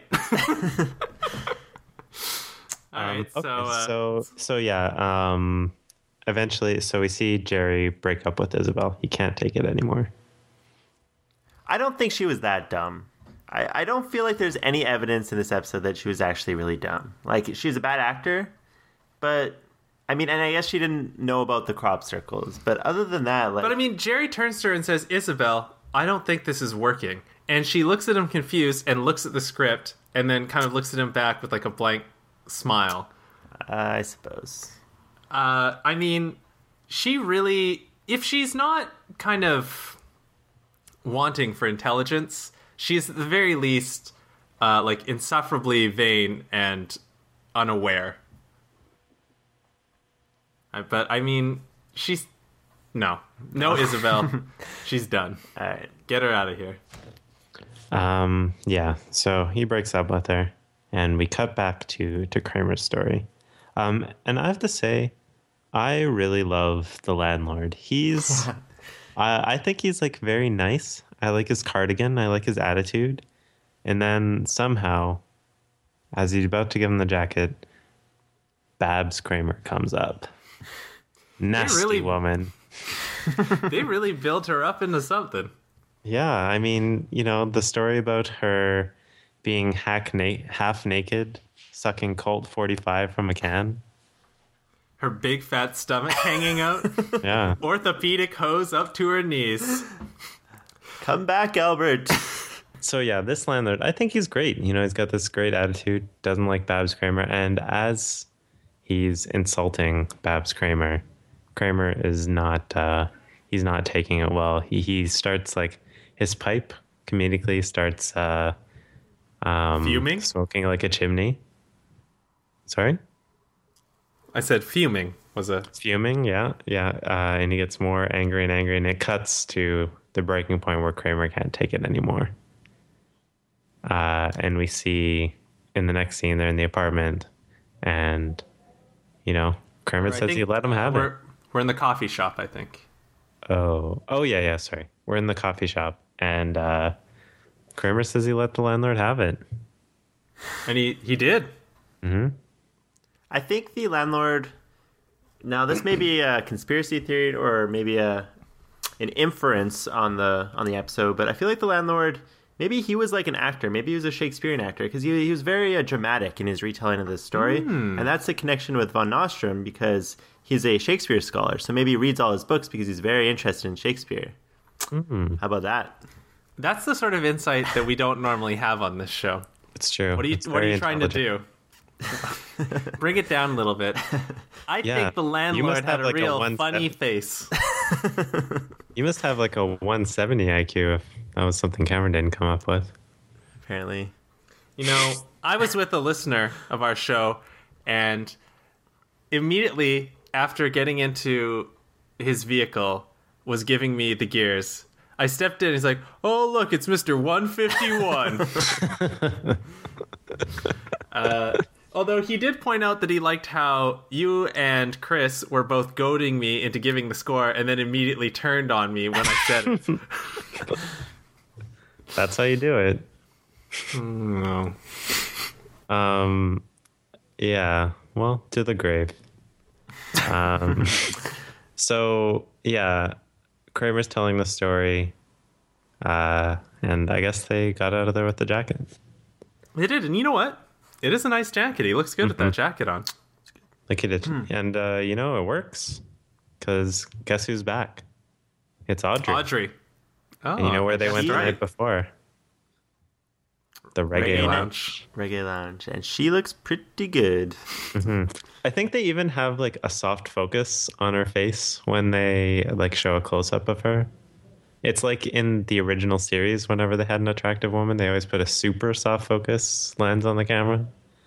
All right. Okay, So, uh, so so yeah. Um, eventually, so we see Jerry break up with Isabel. He can't take it anymore. I don't think she was that dumb. I, I don't feel like there's any evidence in this episode that she was actually really dumb. Like, she's a bad actor, but, I mean, and I guess she didn't know about the crop circles. But other than that, like... but I mean, Jerry turns to her and says, "Isabel, I don't think this is working." And she looks at him confused and looks at the script and then kind of looks at him back with like a blank smile. uh, I suppose. Uh, I mean, she really, if she's not kind of wanting for intelligence, she's at the very least uh, like insufferably vain and unaware. Uh, But I mean, she's no, no, Isabel, she's done. All right. Get her out of here. Um, yeah, so he breaks up with her, and we cut back to to Kramer's story. Um, and I have to say, I really love the landlord. He's, I, I think he's like very nice. I like his cardigan. I like his attitude. And then somehow, as he's about to give him the jacket, Babs Kramer comes up. Nasty really, woman. They really built her up into something. Yeah, I mean, you know, the story about her being hack na- half naked, sucking Colt forty-five from a can. Her big fat stomach hanging out. Yeah. Orthopedic hose up to her knees. Come back, Albert. So yeah, this landlord, I think he's great. You know, he's got this great attitude, doesn't like Babs Kramer, and as he's insulting Babs Kramer, Kramer is not uh, he's not taking it well. He he starts like his pipe comedically starts uh, um, Fuming? smoking like a chimney. Sorry? I said fuming was a... Fuming, yeah, yeah. Uh, and he gets more angry and angry, and it cuts to the breaking point where Kramer can't take it anymore. Uh, and we see in the next scene they're in the apartment, and you know Kramer I says think he let him have we're, it. We're in the coffee shop, I think. Oh, oh yeah, yeah. Sorry, we're in the coffee shop, and uh, Kramer says he let the landlord have it. And he, he did. Mm-hmm. I think the landlord. Now, this may be a conspiracy theory or maybe a an inference on the on the episode, but I feel like the landlord. Maybe he was like an actor. Maybe he was a Shakespearean actor because he, he was very uh, dramatic in his retelling of this story. Mm. And that's the connection with Von Nostrum because he's a Shakespeare scholar. So maybe he reads all his books because he's very interested in Shakespeare. Mm. How about that? That's the sort of insight that we don't normally have on this show. It's true. What are you, what are you trying to do? Bring it down a little bit. I yeah. think the landlord had a like real a funny face. You must have like a one seventy I Q if that was something Cameron didn't come up with. Apparently. You know, I was with a listener of our show, and immediately after getting into his vehicle was giving me the gears. I stepped in, he's like, oh, look, it's Mister one fifty-one. uh, although he did point out that he liked how you and Chris were both goading me into giving the score and then immediately turned on me when I said it. That's how you do it. No. Um, yeah, well, to the grave. Um, so, yeah, Kramer's telling the story, uh, and I guess they got out of there with the jacket. They did, and you know what? It is a nice jacket. He looks good mm-hmm. with that jacket on. Like he did. Hmm. And, uh, you know, it works, because guess who's back? It's Audrey. Audrey. Oh, and you know where they went the right. night before? The Reggae, Reggae Lounge. Reggae Lounge. And she looks pretty good. Mm-hmm. I think they even have like a soft focus on her face when they like show a close-up of her. It's like in the original series, whenever they had an attractive woman, they always put a super soft focus lens on the camera.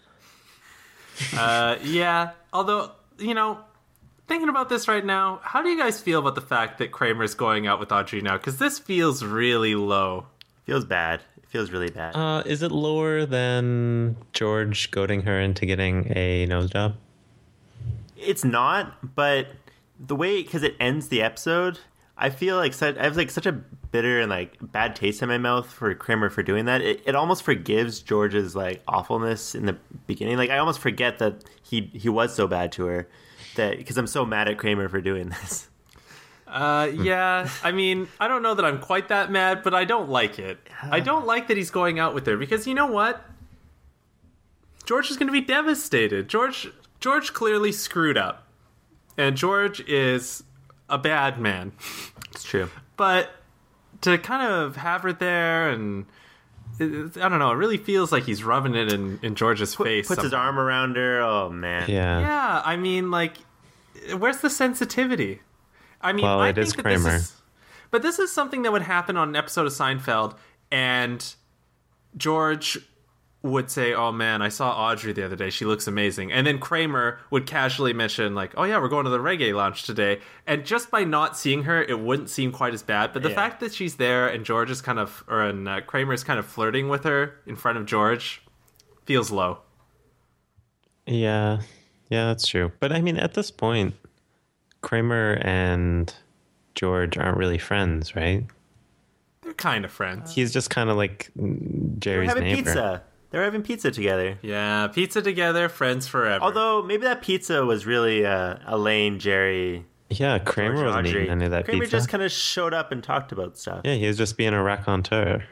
Uh, yeah. Although, you know, thinking about this right now, how do you guys feel about the fact that Kramer's going out with Audrey now? Because this feels really low. Feels bad. It feels really bad. Uh, is it lower than George goading her into getting a nose job? It's not, but the way, because it ends the episode, I feel like such, I have like such a bitter and like bad taste in my mouth for Kramer for doing that. It, it almost forgives George's like awfulness in the beginning. Like I almost forget that he he was so bad to her, that because I'm so mad at Kramer for doing this. Uh, yeah, I mean, I don't know that I'm quite that mad, but I don't like it. I don't like that he's going out with her because you know what? George is going to be devastated. George George clearly screwed up, and George is a bad man. It's true. But to kind of have her there and it, I don't know, it really feels like he's rubbing it in, in George's Put, face. Puts somehow. His arm around her. Oh, man. Yeah. Yeah, I mean, like, where's the sensitivity? I mean, well, I it think is that Kramer. This is, but this is something that would happen on an episode of Seinfeld, and George would say, "Oh man, I saw Audrey the other day. She looks amazing." And then Kramer would casually mention like, "Oh yeah, we're going to the reggae lounge today." And just by not seeing her, it wouldn't seem quite as bad. But the Yeah. fact that she's there and George is kind of, or and uh, Kramer is kind of flirting with her in front of George, feels low. Yeah, yeah, that's true. But I mean, at this point, Kramer and George aren't really friends, right? They're kind of friends. He's just kind of like They're Jerry's having neighbor. pizza. They're having pizza together. Yeah, pizza together, friends forever. Although maybe that pizza was really uh, Elaine, Jerry, Yeah, Kramer George, wasn't Audrey. eating any of that Kramer pizza. just kind of showed up and talked about stuff. Yeah, he was just being a raconteur.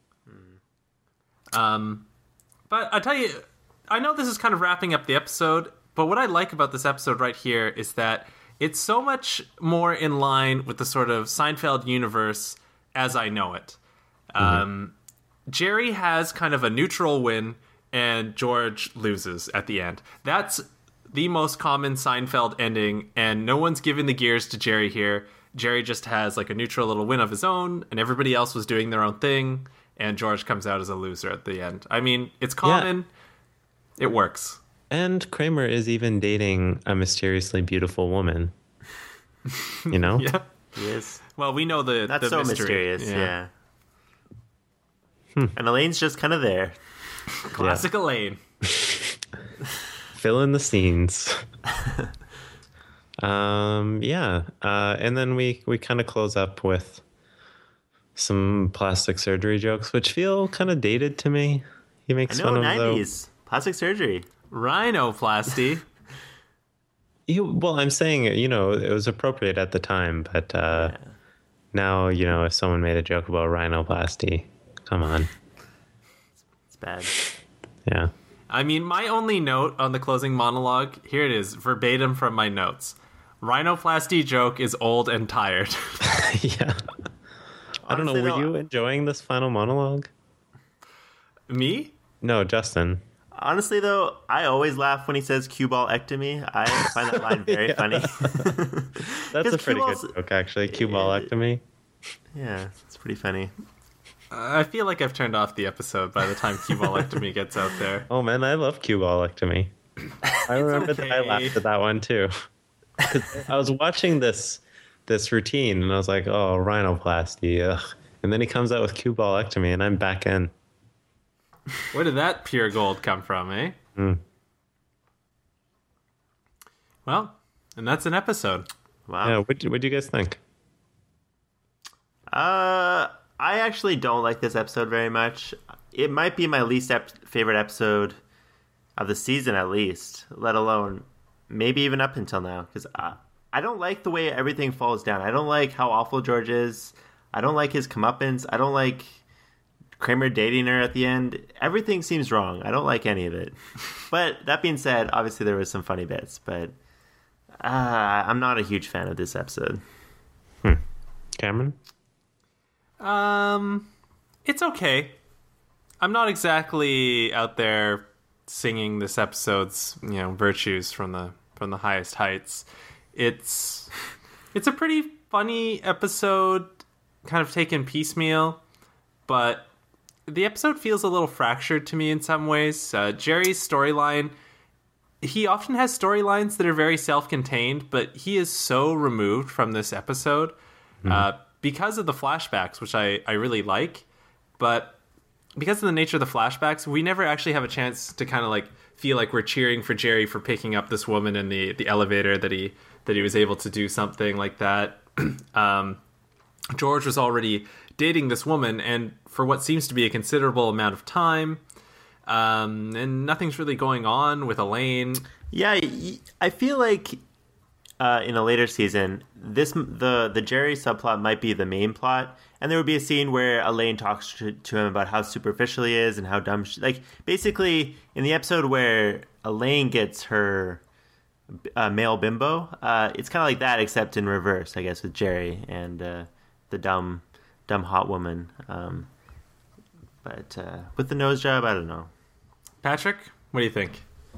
Um, but I tell you, I know this is kind of wrapping up the episode, but what I like about this episode right here is that it's so much more in line with the sort of Seinfeld universe as I know it. Um, Jerry has kind of a neutral win, and George loses at the end. That's the most common Seinfeld ending, and no one's giving the gears to Jerry here. Jerry just has like a neutral little win of his own, and everybody else was doing their own thing, and George comes out as a loser at the end. I mean, it's common. It works. And Kramer is even dating a mysteriously beautiful woman. You know? Yeah. He is. Well, we know the Not the so mystery. mysterious, yeah. And Elaine's just kind of there. Classic Elaine. Fill in the scenes. um, yeah. Uh, and then we, we kind of close up with some plastic surgery jokes, which feel kind of dated to me. He I makes know, fun of the... nineties. Plastic surgery. Rhinoplasty. You, well, I'm saying, you know, it was appropriate at the time, but uh, Yeah. now, you know, if someone made a joke about rhinoplasty, come on. It's bad. Yeah. I mean, my only note on the closing monologue, here it is, verbatim from my notes. Rhinoplasty joke is old and tired. Yeah. I don't know, Honestly, were though, you enjoying this final monologue? Me? No, Justin. Honestly, though, I always laugh when he says cue ball ectomy. I find that line very Yeah. funny. That's a Because pretty good cue balls- joke, actually. Cue ballectomy. Yeah, it's pretty funny. I feel like I've turned off the episode by the time Cubalectomy gets out there. Oh, man, I love cue ballectomy. I remember that I okay. laughed at that one, too. 'Cause I was watching this this routine, and I was like, oh, rhinoplasty, ugh. And then he comes out with cue ballectomy, and I'm back in. Where did that pure gold come from, eh? Mm. Well, and that's an episode. Wow. Yeah, what what do you guys think? Uh, I actually don't like this episode very much. It might be my least ep- favorite episode of the season, at least, let alone maybe even up until now. Because I, I don't like the way everything falls down. I don't like how awful George is. I don't like his comeuppance. I don't like Kramer dating her at the end. Everything seems wrong. I don't like any of it. But that being said, obviously there was some funny bits. But uh, I'm not a huge fan of this episode. Cameron? Um, it's okay. I'm not exactly out there singing this episode's, you know, virtues from the from the highest heights. It's it's a pretty funny episode, kind of taken piecemeal, but the episode feels a little fractured to me in some ways. Uh, Jerry's storyline, he often has storylines that are very self-contained, but he is so removed from this episode uh, because of the flashbacks, which I, I really like. But because of the nature of the flashbacks, we never actually have a chance to kind of like feel like we're cheering for Jerry for picking up this woman in the, the elevator, that he that he was able to do something like that. um, George was already dating this woman, and for what seems to be a considerable amount of time, um, and nothing's really going on with Elaine. Yeah, y- I feel like uh, in a later season, this the the Jerry subplot might be the main plot, and there would be a scene where Elaine talks to, to him about how superficial he is and how dumb she, like basically in the episode where Elaine gets her uh, male bimbo, uh, it's kind of like that except in reverse, I guess, with Jerry and uh, the dumb dumb hot woman. Um, but uh, with the nose job, I don't know. Patrick, what do you think?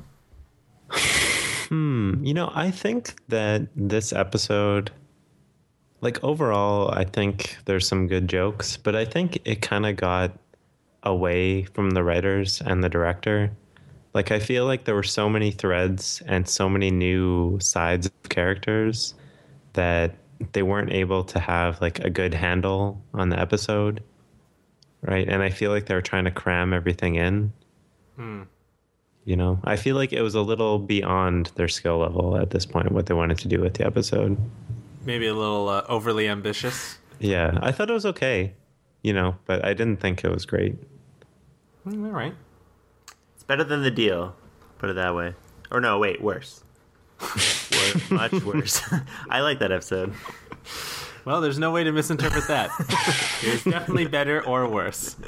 You know, I think that this episode, like overall, I think there's some good jokes, but I think it kind of got away from the writers and the director. Like, I feel like there were so many threads and so many new sides of characters that they weren't able to have like a good handle on the episode. Right. And I feel like they were trying to cram everything in. Hmm. You know, I feel like it was a little beyond their skill level at this point, what they wanted to do with the episode. Maybe a little uh, overly ambitious. Yeah, I thought it was okay, you know, but I didn't think it was great. Mm, all right. It's better than The Deal, put it that way. Or no, wait, worse. worse much worse. I like that episode. Well, there's no way to misinterpret that. It's definitely better or worse.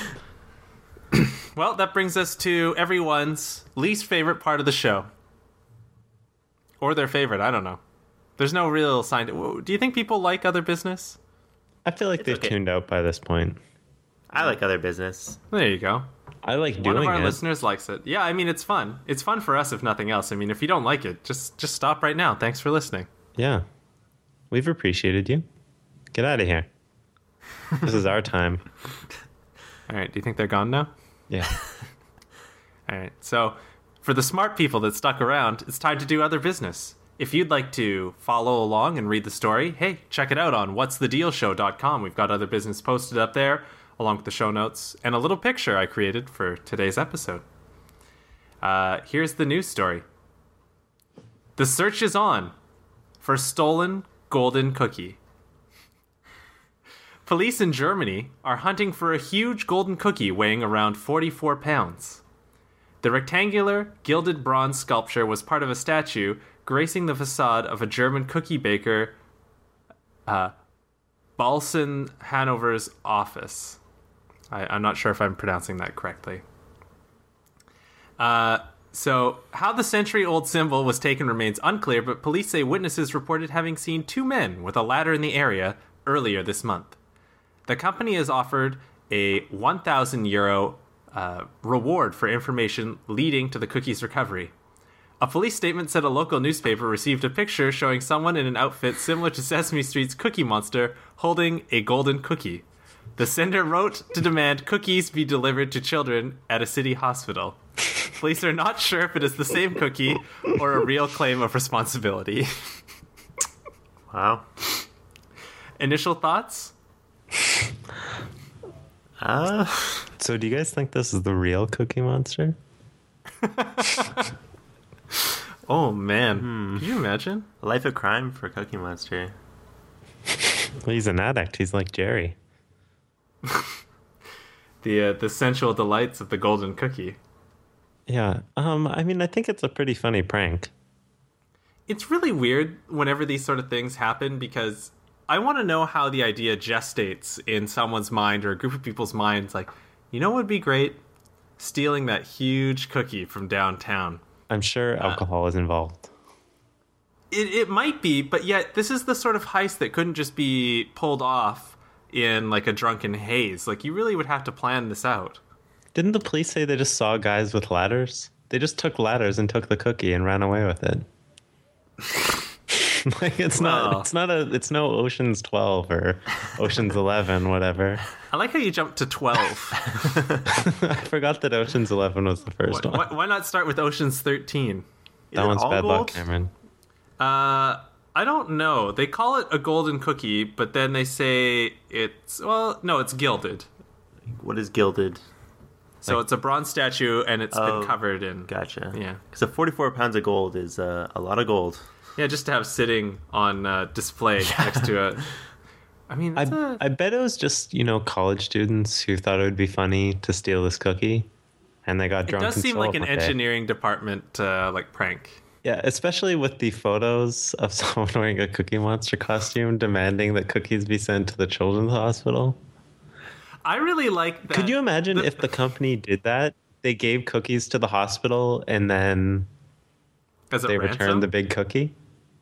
Well, that brings us to everyone's least favorite part of the show. Or their favorite, I don't know. There's no real sign. To, do you think people like Other Business? I feel like It's they've okay. tuned out by this point. I like Other Business. There you go. I like One doing of our it. listeners likes it. Yeah, I mean, it's fun. It's fun for us, if nothing else. I mean, if you don't like it, just just stop right now. Thanks for listening. Yeah. We've appreciated you. Get out of here. This is our time. All right, do you think they're gone now? Yeah. All right, so for the smart people that stuck around, it's time to do Other Business. If you'd like to follow along and read the story, hey, check it out on whats the deal show dot com. We've got Other Business posted up there, along with the show notes, and a little picture I created for today's episode. Uh, here's the news story. The search is on for stolen golden cookie. Police in Germany are hunting for a huge golden cookie weighing around forty-four pounds. The rectangular, gilded bronze sculpture was part of a statue gracing the facade of a German cookie baker, uh, Balsen Hanover's office. I, I'm not sure if I'm pronouncing that correctly. Uh, so, how the century-old symbol was taken remains unclear, but police say witnesses reported having seen two men with a ladder in the area earlier this month. The company has offered a one thousand euro uh, reward for information leading to the cookie's recovery. A police statement said a local newspaper received a picture showing someone in an outfit similar to Sesame Street's Cookie Monster holding a golden cookie. The sender wrote to demand cookies be delivered to children at a city hospital. Police are not sure if it is the same cookie or a real claim of responsibility. Wow. Initial thoughts? Uh, So do you guys think this is the real Cookie Monster? Oh, man. Can you imagine? life of crime for Cookie Monster. Well, he's an addict. He's like Jerry. The uh, the sensual delights of the golden cookie. Yeah. Um, I mean, I think it's a pretty funny prank. It's really weird whenever these sort of things happen because I want to know how the idea gestates in someone's mind or a group of people's minds. Like, you know what would be great? Stealing that huge cookie from downtown. I'm sure alcohol is involved. It, it might be, but yet this is the sort of heist that couldn't just be pulled off in like a drunken haze. Like, you really would have to plan this out. Didn't the police say they just saw guys with ladders? They just took ladders and took the cookie and ran away with it. Like, it's Wow. not it's not a it's no Ocean's twelve or Ocean's eleven, whatever. I like how you jumped to twelve. I forgot that Ocean's eleven was the first why, one. why, why not start with Ocean's thirteen? Is That it one's all bad luck, gold? Cameron. Uh, I don't know. They call it a golden cookie, but then they say it's, well, no, it's gilded. What is gilded? So Like- it's a bronze statue, and it's Oh, been covered in... Gotcha. Yeah. So forty-four pounds of gold is uh, a lot of gold. Yeah, just to have sitting on uh, display next to a... I mean, I it's a, I bet it was just, you know, college students who thought it would be funny to steal this cookie, and they got it drunk. does and seem stole like it an one day. engineering department, uh, like, prank. Yeah, especially with the photos of someone wearing a Cookie Monster costume demanding that cookies be sent to the children's hospital. I really like that. Could you imagine the- if the company did that? They gave cookies to the hospital and then As a they ransom? returned the big cookie?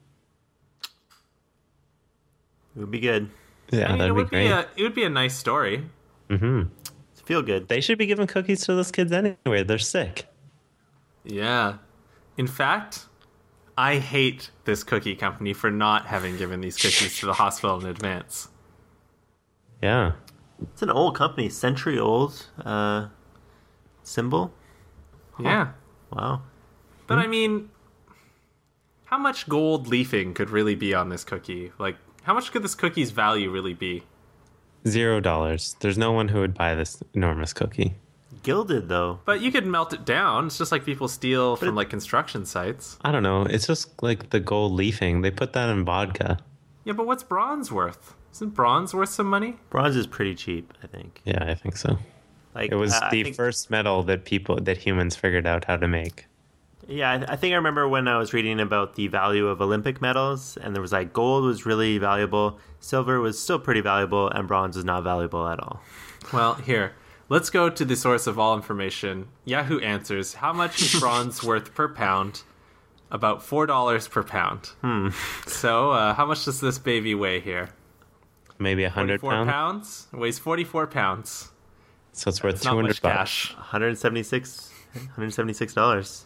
It would be good. Yeah, I mean, that'd it be would great. be a, it would be a nice story. hmm Feel good. They should be giving cookies to those kids anyway. They're sick. Yeah. In fact, I hate this cookie company for not having given these cookies to the hospital in advance. Yeah. It's an old company, century old uh, symbol. Yeah. Wow. But I mean, how much gold leafing could really be on this cookie? Like, how much could this cookie's value really be? Zero dollars. There's no one who would buy this enormous cookie. Gilded, though. But you could melt it down. It's just like people steal But from it- like construction sites. I don't know. It's just like the gold leafing. They put that in vodka. Yeah, but what's bronze worth? Isn't bronze worth some money? Bronze is pretty cheap, I think. Yeah, I think so. Like It was uh, I the think- first metal that people that humans figured out how to make. Yeah, I, I think I remember when I was reading about the value of Olympic medals, and there was like gold was really valuable, silver was still pretty valuable, and bronze was not valuable at all. Well, here. Let's go to the source of all information. Yahoo Answers. How much is bronze worth per pound? About four dollars per pound. Hmm. So, uh, how much does this baby weigh here? Maybe a hundred forty-four pounds. pounds? It weighs forty-four pounds. So it's worth It's two not hundred much bucks. cash. one hundred seventy-six one hundred seventy-six dollars.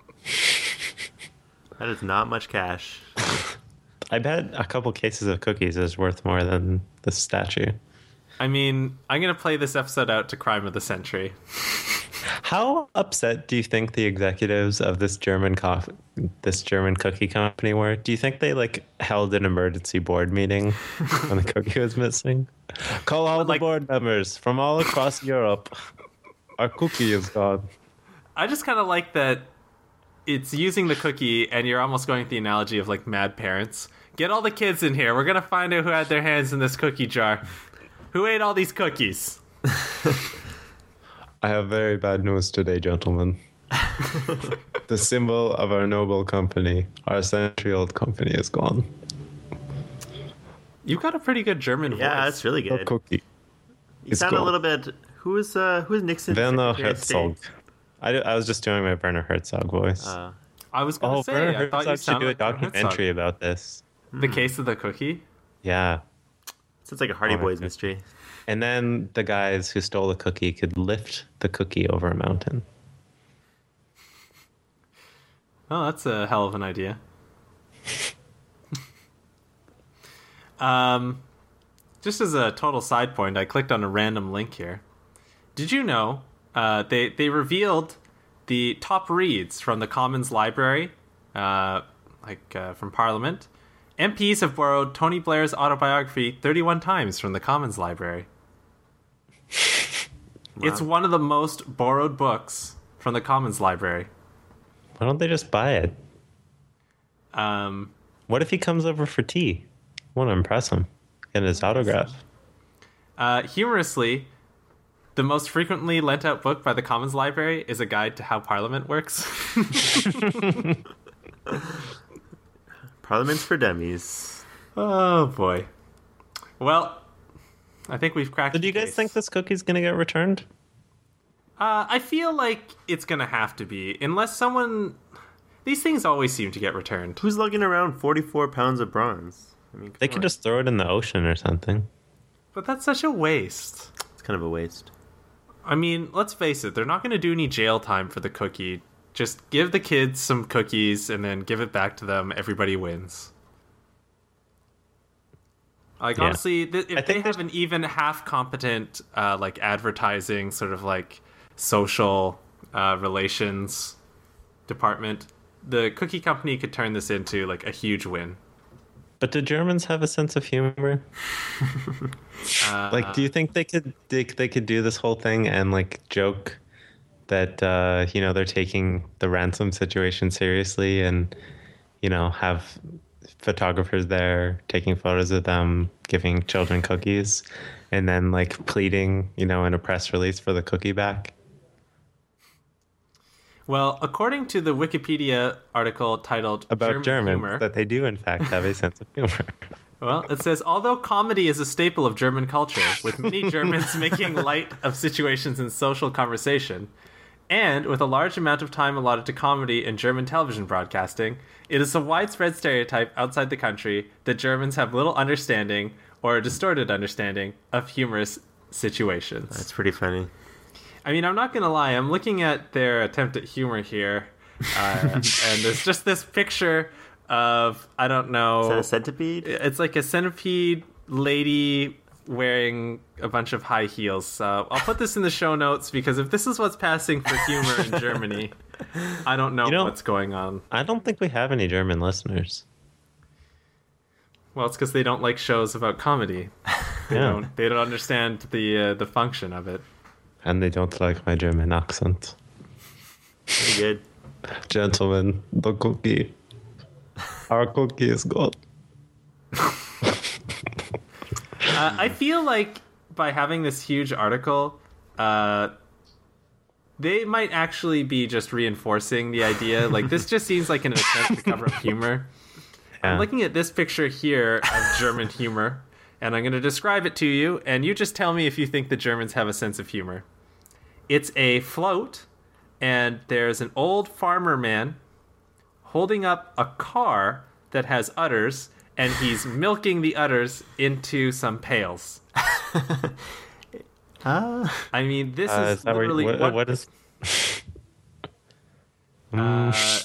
That is not much cash. I bet a couple cases of cookies is worth more than the statue. I mean, I'm going to play this episode out to Crime of the Century. How upset do you think the executives of this German cof- this German cookie company were? Do you think they like held an emergency board meeting when the cookie was missing? Call all Like- the board members from all across Europe. Our cookie is gone. I just kind of like that it's using the cookie, and you're almost going with the analogy of like mad parents. Get all the kids in here. We're going to find out who had their hands in this cookie jar. Who ate all these cookies? I have very bad news today, gentlemen. The symbol of our noble company, our century-old company, is gone. You've got a pretty good German Yeah, voice. that's really Our good. cookie. You It's sound a gone. little bit. Who is uh who is Nixon? Werner Secretary of State? Herzog. I, I was just doing my Werner Herzog voice. Uh, I was going to oh, say, Werner I thought you Herzog should sounded do a like Werner Herzog. documentary about this. The case of the cookie? Yeah. sounds like a Hardy Oh, Boys okay. mystery. And then the guys who stole the cookie could lift the cookie over a mountain. Oh, that's a hell of an idea. um, just as a total side point, I clicked on a random link here. Did you know uh, they they revealed the top reads from the Commons Library, uh, like uh, from Parliament? M Ps have borrowed Tony Blair's autobiography thirty-one times from the Commons Library. It's one of the most borrowed books from the Commons Library. Why don't they just buy it? Um, What if he comes over for tea? I want to impress him. Get his autograph. Uh, humorously, the most frequently lent out book by the Commons Library is a guide to how Parliament works. Parliament's for dummies. Oh boy. Well, I think we've cracked. So do you the guys case. think this cookie's going to get returned? Uh, I feel like it's gonna have to be, unless someone. These things always seem to get returned. Who's lugging around forty-four pounds of bronze? I mean, They come could on. just throw it in the ocean or something. But that's such a waste. It's kind of a waste. I mean, let's face it, they're not gonna do any jail time for the cookie. Just give the kids some cookies and then give it back to them. Everybody wins. Like, Yeah. honestly, th- I if they think have an even half competent, uh, like, advertising, sort of like social uh, relations department, the cookie company could turn this into, like, a huge win. But do Germans have a sense of humor? Uh, Like, do you think they could they, they could do this whole thing and like joke that uh, you know they're taking the ransom situation seriously and you know have photographers there taking photos of them giving children cookies and then like pleading you know in a press release for the cookie back? Well, according to the Wikipedia article titled About German Germans, Humor, that they do in fact have a sense of humor. well, it says, although comedy is a staple of German culture, with many Germans making light of situations in social conversation, and with a large amount of time allotted to comedy in German television broadcasting, it is a widespread stereotype outside the country that Germans have little understanding or a distorted understanding of humorous situations. That's pretty funny. I mean, I'm not going to lie. I'm looking at their attempt at humor here, uh, and there's just this picture of, I don't know. Is that a centipede? It's like a centipede lady wearing a bunch of high heels. Uh, I'll put this in the show notes because if this is what's passing for humor in Germany, I don't know, You know- what's going on. I don't think we have any German listeners. Well, it's because they don't like shows about comedy. They Yeah. don't. They don't understand the uh, the function of it. And they don't like my German accent. Very good. Gentlemen, the cookie. Our cookie is good. Uh, I feel like by having this huge article, uh, they might actually be just reinforcing the idea. Like, this just seems like an attempt to cover up humor. I'm Yeah. looking at this picture here of German humor, and I'm going to describe it to you, and you just tell me if you think the Germans have a sense of humor. It's a float, and there's an old farmer man holding up a car that has udders, and he's milking the udders into some pails. Uh, I mean, this Uh, is is that where, literally what, what, what is... uh,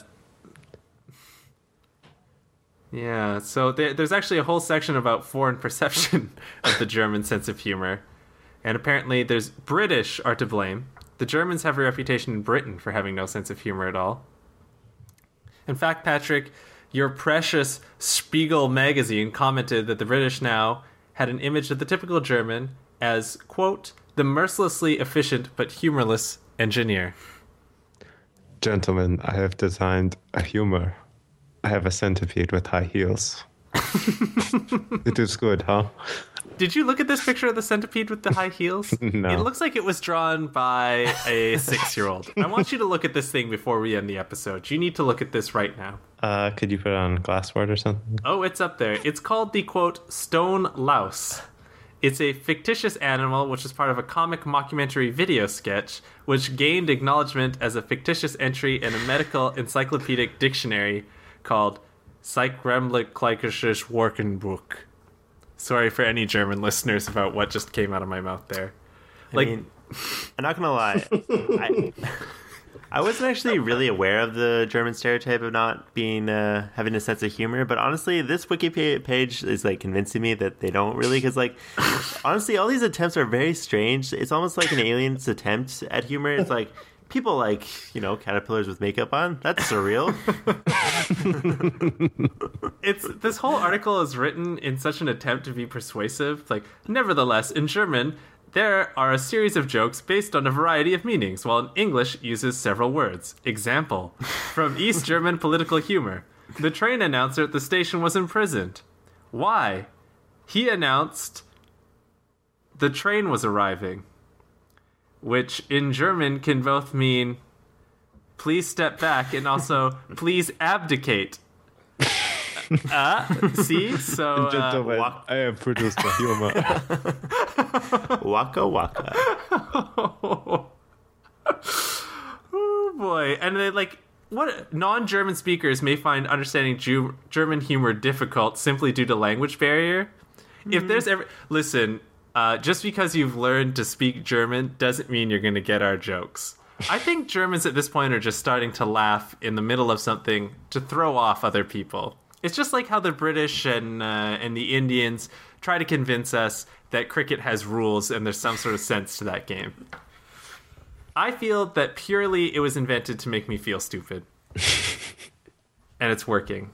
yeah, so there, there's actually a whole section about foreign perception of the German sense of humor. And apparently there's British are to blame. The Germans have a reputation in Britain for having no sense of humor at all. In fact, Patrick, your precious Spiegel magazine commented that the British now had an image of the typical German as, quote, the mercilessly efficient but humorless engineer. Gentlemen, I have designed a humor. I have a centipede with high heels. It is good, huh? Did you look at this picture of the centipede with the high heels? No. It looks like it was drawn by a six-year-old. I want you to look at this thing before we end the episode. You need to look at this right now. Uh, could you put it on glassboard or something? Oh, it's up there. It's called the, quote, stone louse. It's a fictitious animal which is part of a comic mockumentary video sketch which gained acknowledgement as a fictitious entry in a medical encyclopedic dictionary called Psychgremlich-Kleikisches Workenbuch. Sorry for any German listeners about what just came out of my mouth there. I Like, mean, I'm not gonna lie. I, I wasn't actually really aware of the German stereotype of not being uh, having a sense of humor, but honestly, this wiki pa- page is like convincing me that they don't really. Because, like, honestly, all these attempts are very strange. It's almost like an alien's attempt at humor. It's like people like, you know, caterpillars with makeup on. That's surreal. it's this whole article is written in such an attempt to be persuasive. Like, nevertheless, in German, there are a series of jokes based on a variety of meanings, while in English uses several words. Example, from East German political humor. The train announcer at the station was imprisoned. Why? He announced the train was arriving, which in German can both mean please step back and also please abdicate. Uh, see? So, uh, walk- I have produced the humor. Waka waka. oh boy. And they like, what non-German speakers may find understanding Ju- German humor difficult simply due to language barrier. Mm-hmm. If there's ever, listen, uh, just because you've learned to speak German doesn't mean you're going to get our jokes. I think Germans at this point are just starting to laugh in the middle of something to throw off other people. It's just like how the British and uh, and the Indians try to convince us that cricket has rules and there's some sort of sense to that game. I feel that purely it was invented to make me feel stupid. And it's working.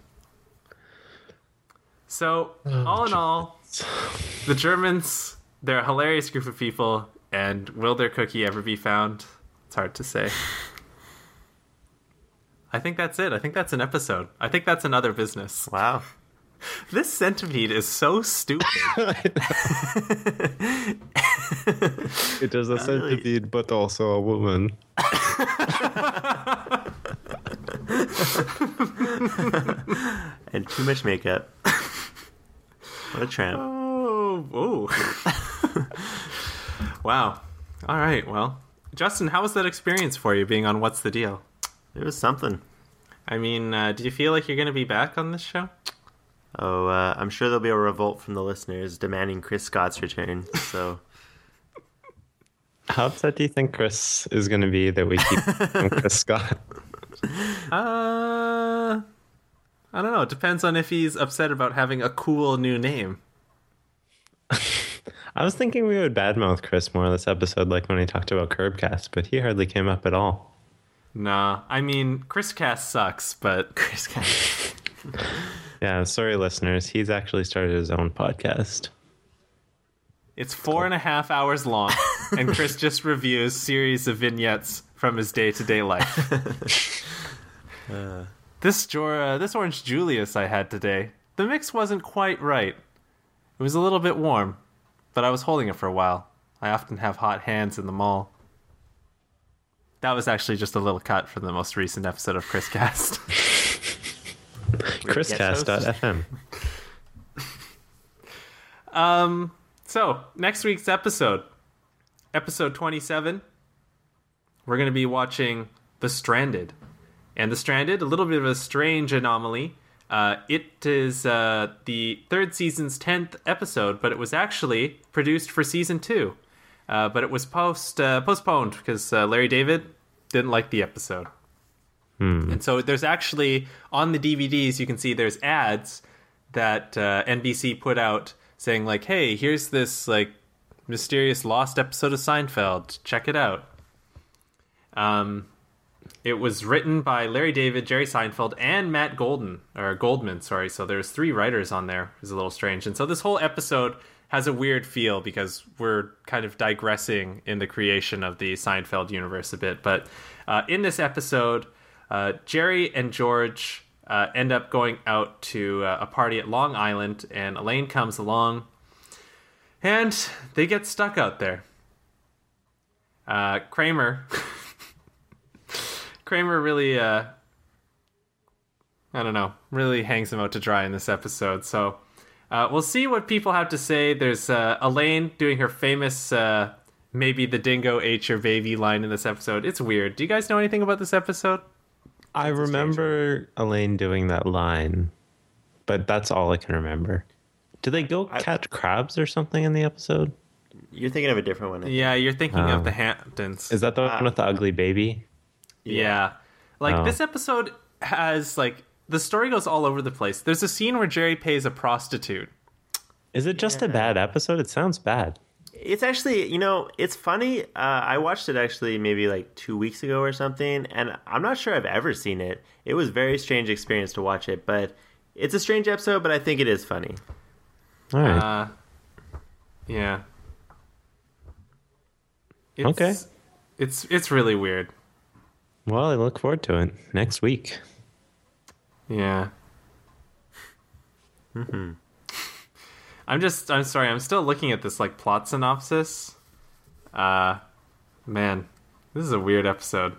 So, Oh, all in all, the Germans, they're a hilarious group of people, and will their cookie ever be found? It's hard to say. I think that's it. I think that's an episode. I think that's another business. Wow. This centipede is so stupid. It is a centipede, but also a woman. And too much makeup. What a tramp. Oh, oh. Wow. All right. Well, Justin, how was that experience for you being on What's the Deal? It was something. I mean, uh, do you feel like you're going to be back on this show? Oh, uh, I'm sure there'll be a revolt from the listeners demanding Chris Scott's return. So, How upset do you think Chris is going to be that we keep him Chris Scott? Uh, I don't know. It depends on if he's upset about having a cool new name. I was thinking we would badmouth Chris more this episode, like when he talked about Curbcast, but he hardly came up at all. Nah, I mean, Chris Cast sucks, but Chris Cast. Yeah, sorry, listeners. He's actually started his own podcast. It's four and a half hours long, and Chris just reviews series of vignettes from his day-to-day life. uh. This Jora, this Orange Julius I had today, the mix wasn't quite right. It was a little bit warm, but I was holding it for a while. I often have hot hands in the mall. That was actually just a little cut from the most recent episode of Chris Cast. chris cast dot f m. um, so, next week's episode, episode twenty-seven, we're going to be watching The Stranded. And The Stranded, a little bit of a strange anomaly. Uh, it is uh, the third season's tenth episode, but it was actually produced for season two. Uh, but it was post uh, postponed because uh, Larry David didn't like the episode. Hmm. And so there's actually, on the D V Ds, you can see there's ads that uh, N B C put out saying, like, hey, here's this like mysterious lost episode of Seinfeld. Check it out. Um... It was written by Larry David, Jerry Seinfeld, and Matt Golden, or Goldman, sorry. So there's three writers on there. It's a little strange. And so this whole episode has a weird feel because we're kind of digressing in the creation of the Seinfeld universe a bit. But uh, in this episode, uh, Jerry and George uh, end up going out to uh, a party at Long Island, and Elaine comes along, and they get stuck out there. Uh, Kramer... Kramer really, uh, I don't know, really hangs him out to dry in this episode. So uh, we'll see what people have to say. There's uh, Elaine doing her famous, uh, maybe the dingo ate your baby line in this episode. It's weird. Do you guys know anything about this episode? I remember Elaine doing that line, but that's all I can remember. Do they go I, catch crabs or something in the episode? You're thinking of a different one. Yeah, you're thinking um, of the Hamptons. Is that the uh, one with the ugly baby? Yeah. Like, oh. This episode has, like, the story goes all over the place. There's a scene where Jerry pays a prostitute. Is it just yeah. a bad episode? It sounds bad. It's actually, you know, it's funny. Uh, I watched it actually maybe like two weeks ago or something, and I'm not sure I've ever seen it. It was a very strange experience to watch it, but it's a strange episode, but I think it is funny. All right. Uh, yeah. It's, okay. It's, it's really weird. Well, I look forward to it next week. Yeah. Mm-hmm. I'm just, I'm sorry, I'm still looking at this, like, plot synopsis. Uh, man, this is a weird episode.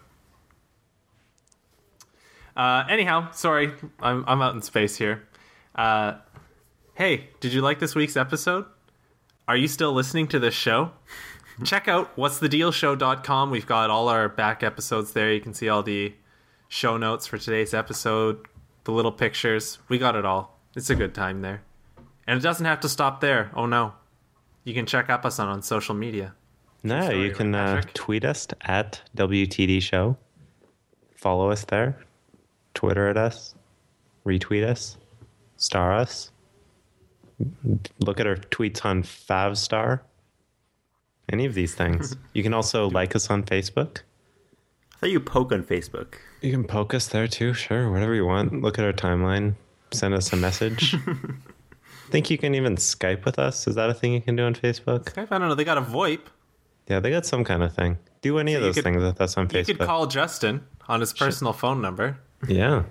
Uh, anyhow, sorry, I'm, I'm out in space here. Uh, hey, did you like this week's episode? Are you still listening to this show? Check out what's the deal show dot com. We've got all our back episodes there. You can see all the show notes for today's episode, the little pictures. We got it all. It's a good time there. And it doesn't have to stop there. Oh, no. You can check up us on, on social media. No, Sorry, you can uh, Patrick. tweet us at W T D Show. Follow us there. Twitter at us. Retweet us. Star us. Look at our tweets on Favstar. Any of these things. You can also like us on Facebook. I thought you poke on Facebook. You can poke us there too, sure, whatever you want. Look at our timeline. Send us a message. Think you can even Skype with us? Is that a thing you can do on Facebook? Skype? I don't know. They got a VoIP. Yeah, they got some kind of thing. Do any So of you those could- things with us on You Facebook. could call Justin on his personal phone number. Yeah.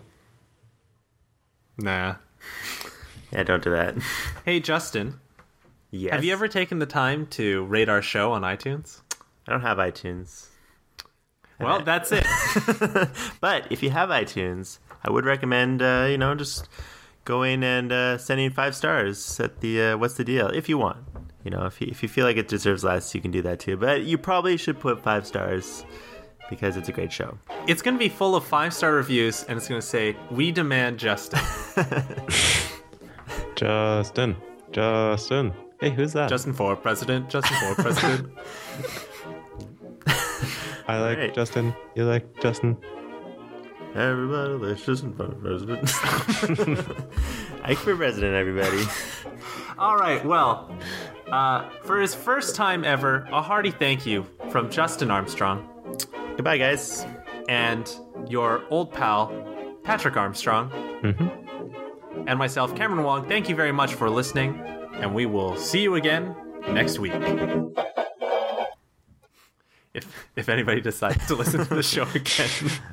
Nah. Yeah, don't do that. Hey, Justin. Yes. Have you ever taken the time to rate our show on iTunes? I don't have iTunes. Well, that's it. But if you have iTunes, I would recommend, uh, you know, just going and uh, sending five stars at the uh, What's the Deal, if you want. You know, if you, if you feel like it deserves less, you can do that too. But you probably should put five stars because it's a great show. It's going to be full of five-star reviews, and it's going to say, "We demand Justin." Justin. Justin. Hey, who's that? Justin for president. Justin for president. I like Alright. Justin. You like Justin? Everybody, let's just for president. Ike for president, everybody. All right, well, Uh, for his first time ever, a hearty thank you from Justin Armstrong. Goodbye, guys. And your old pal, Patrick Armstrong. Mm-hmm. And myself, Cameron Wong. Thank you very much for listening, and we will see you again next week. If if anybody decides to listen to the show again.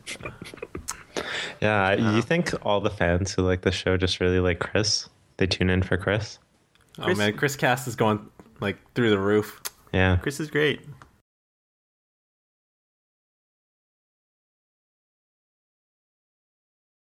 Yeah, Uh, you think all the fans who like the show just really like Chris? They tune in for Chris? Oh Chris- man, Chris Cast is going like through the roof. Yeah. Chris is great.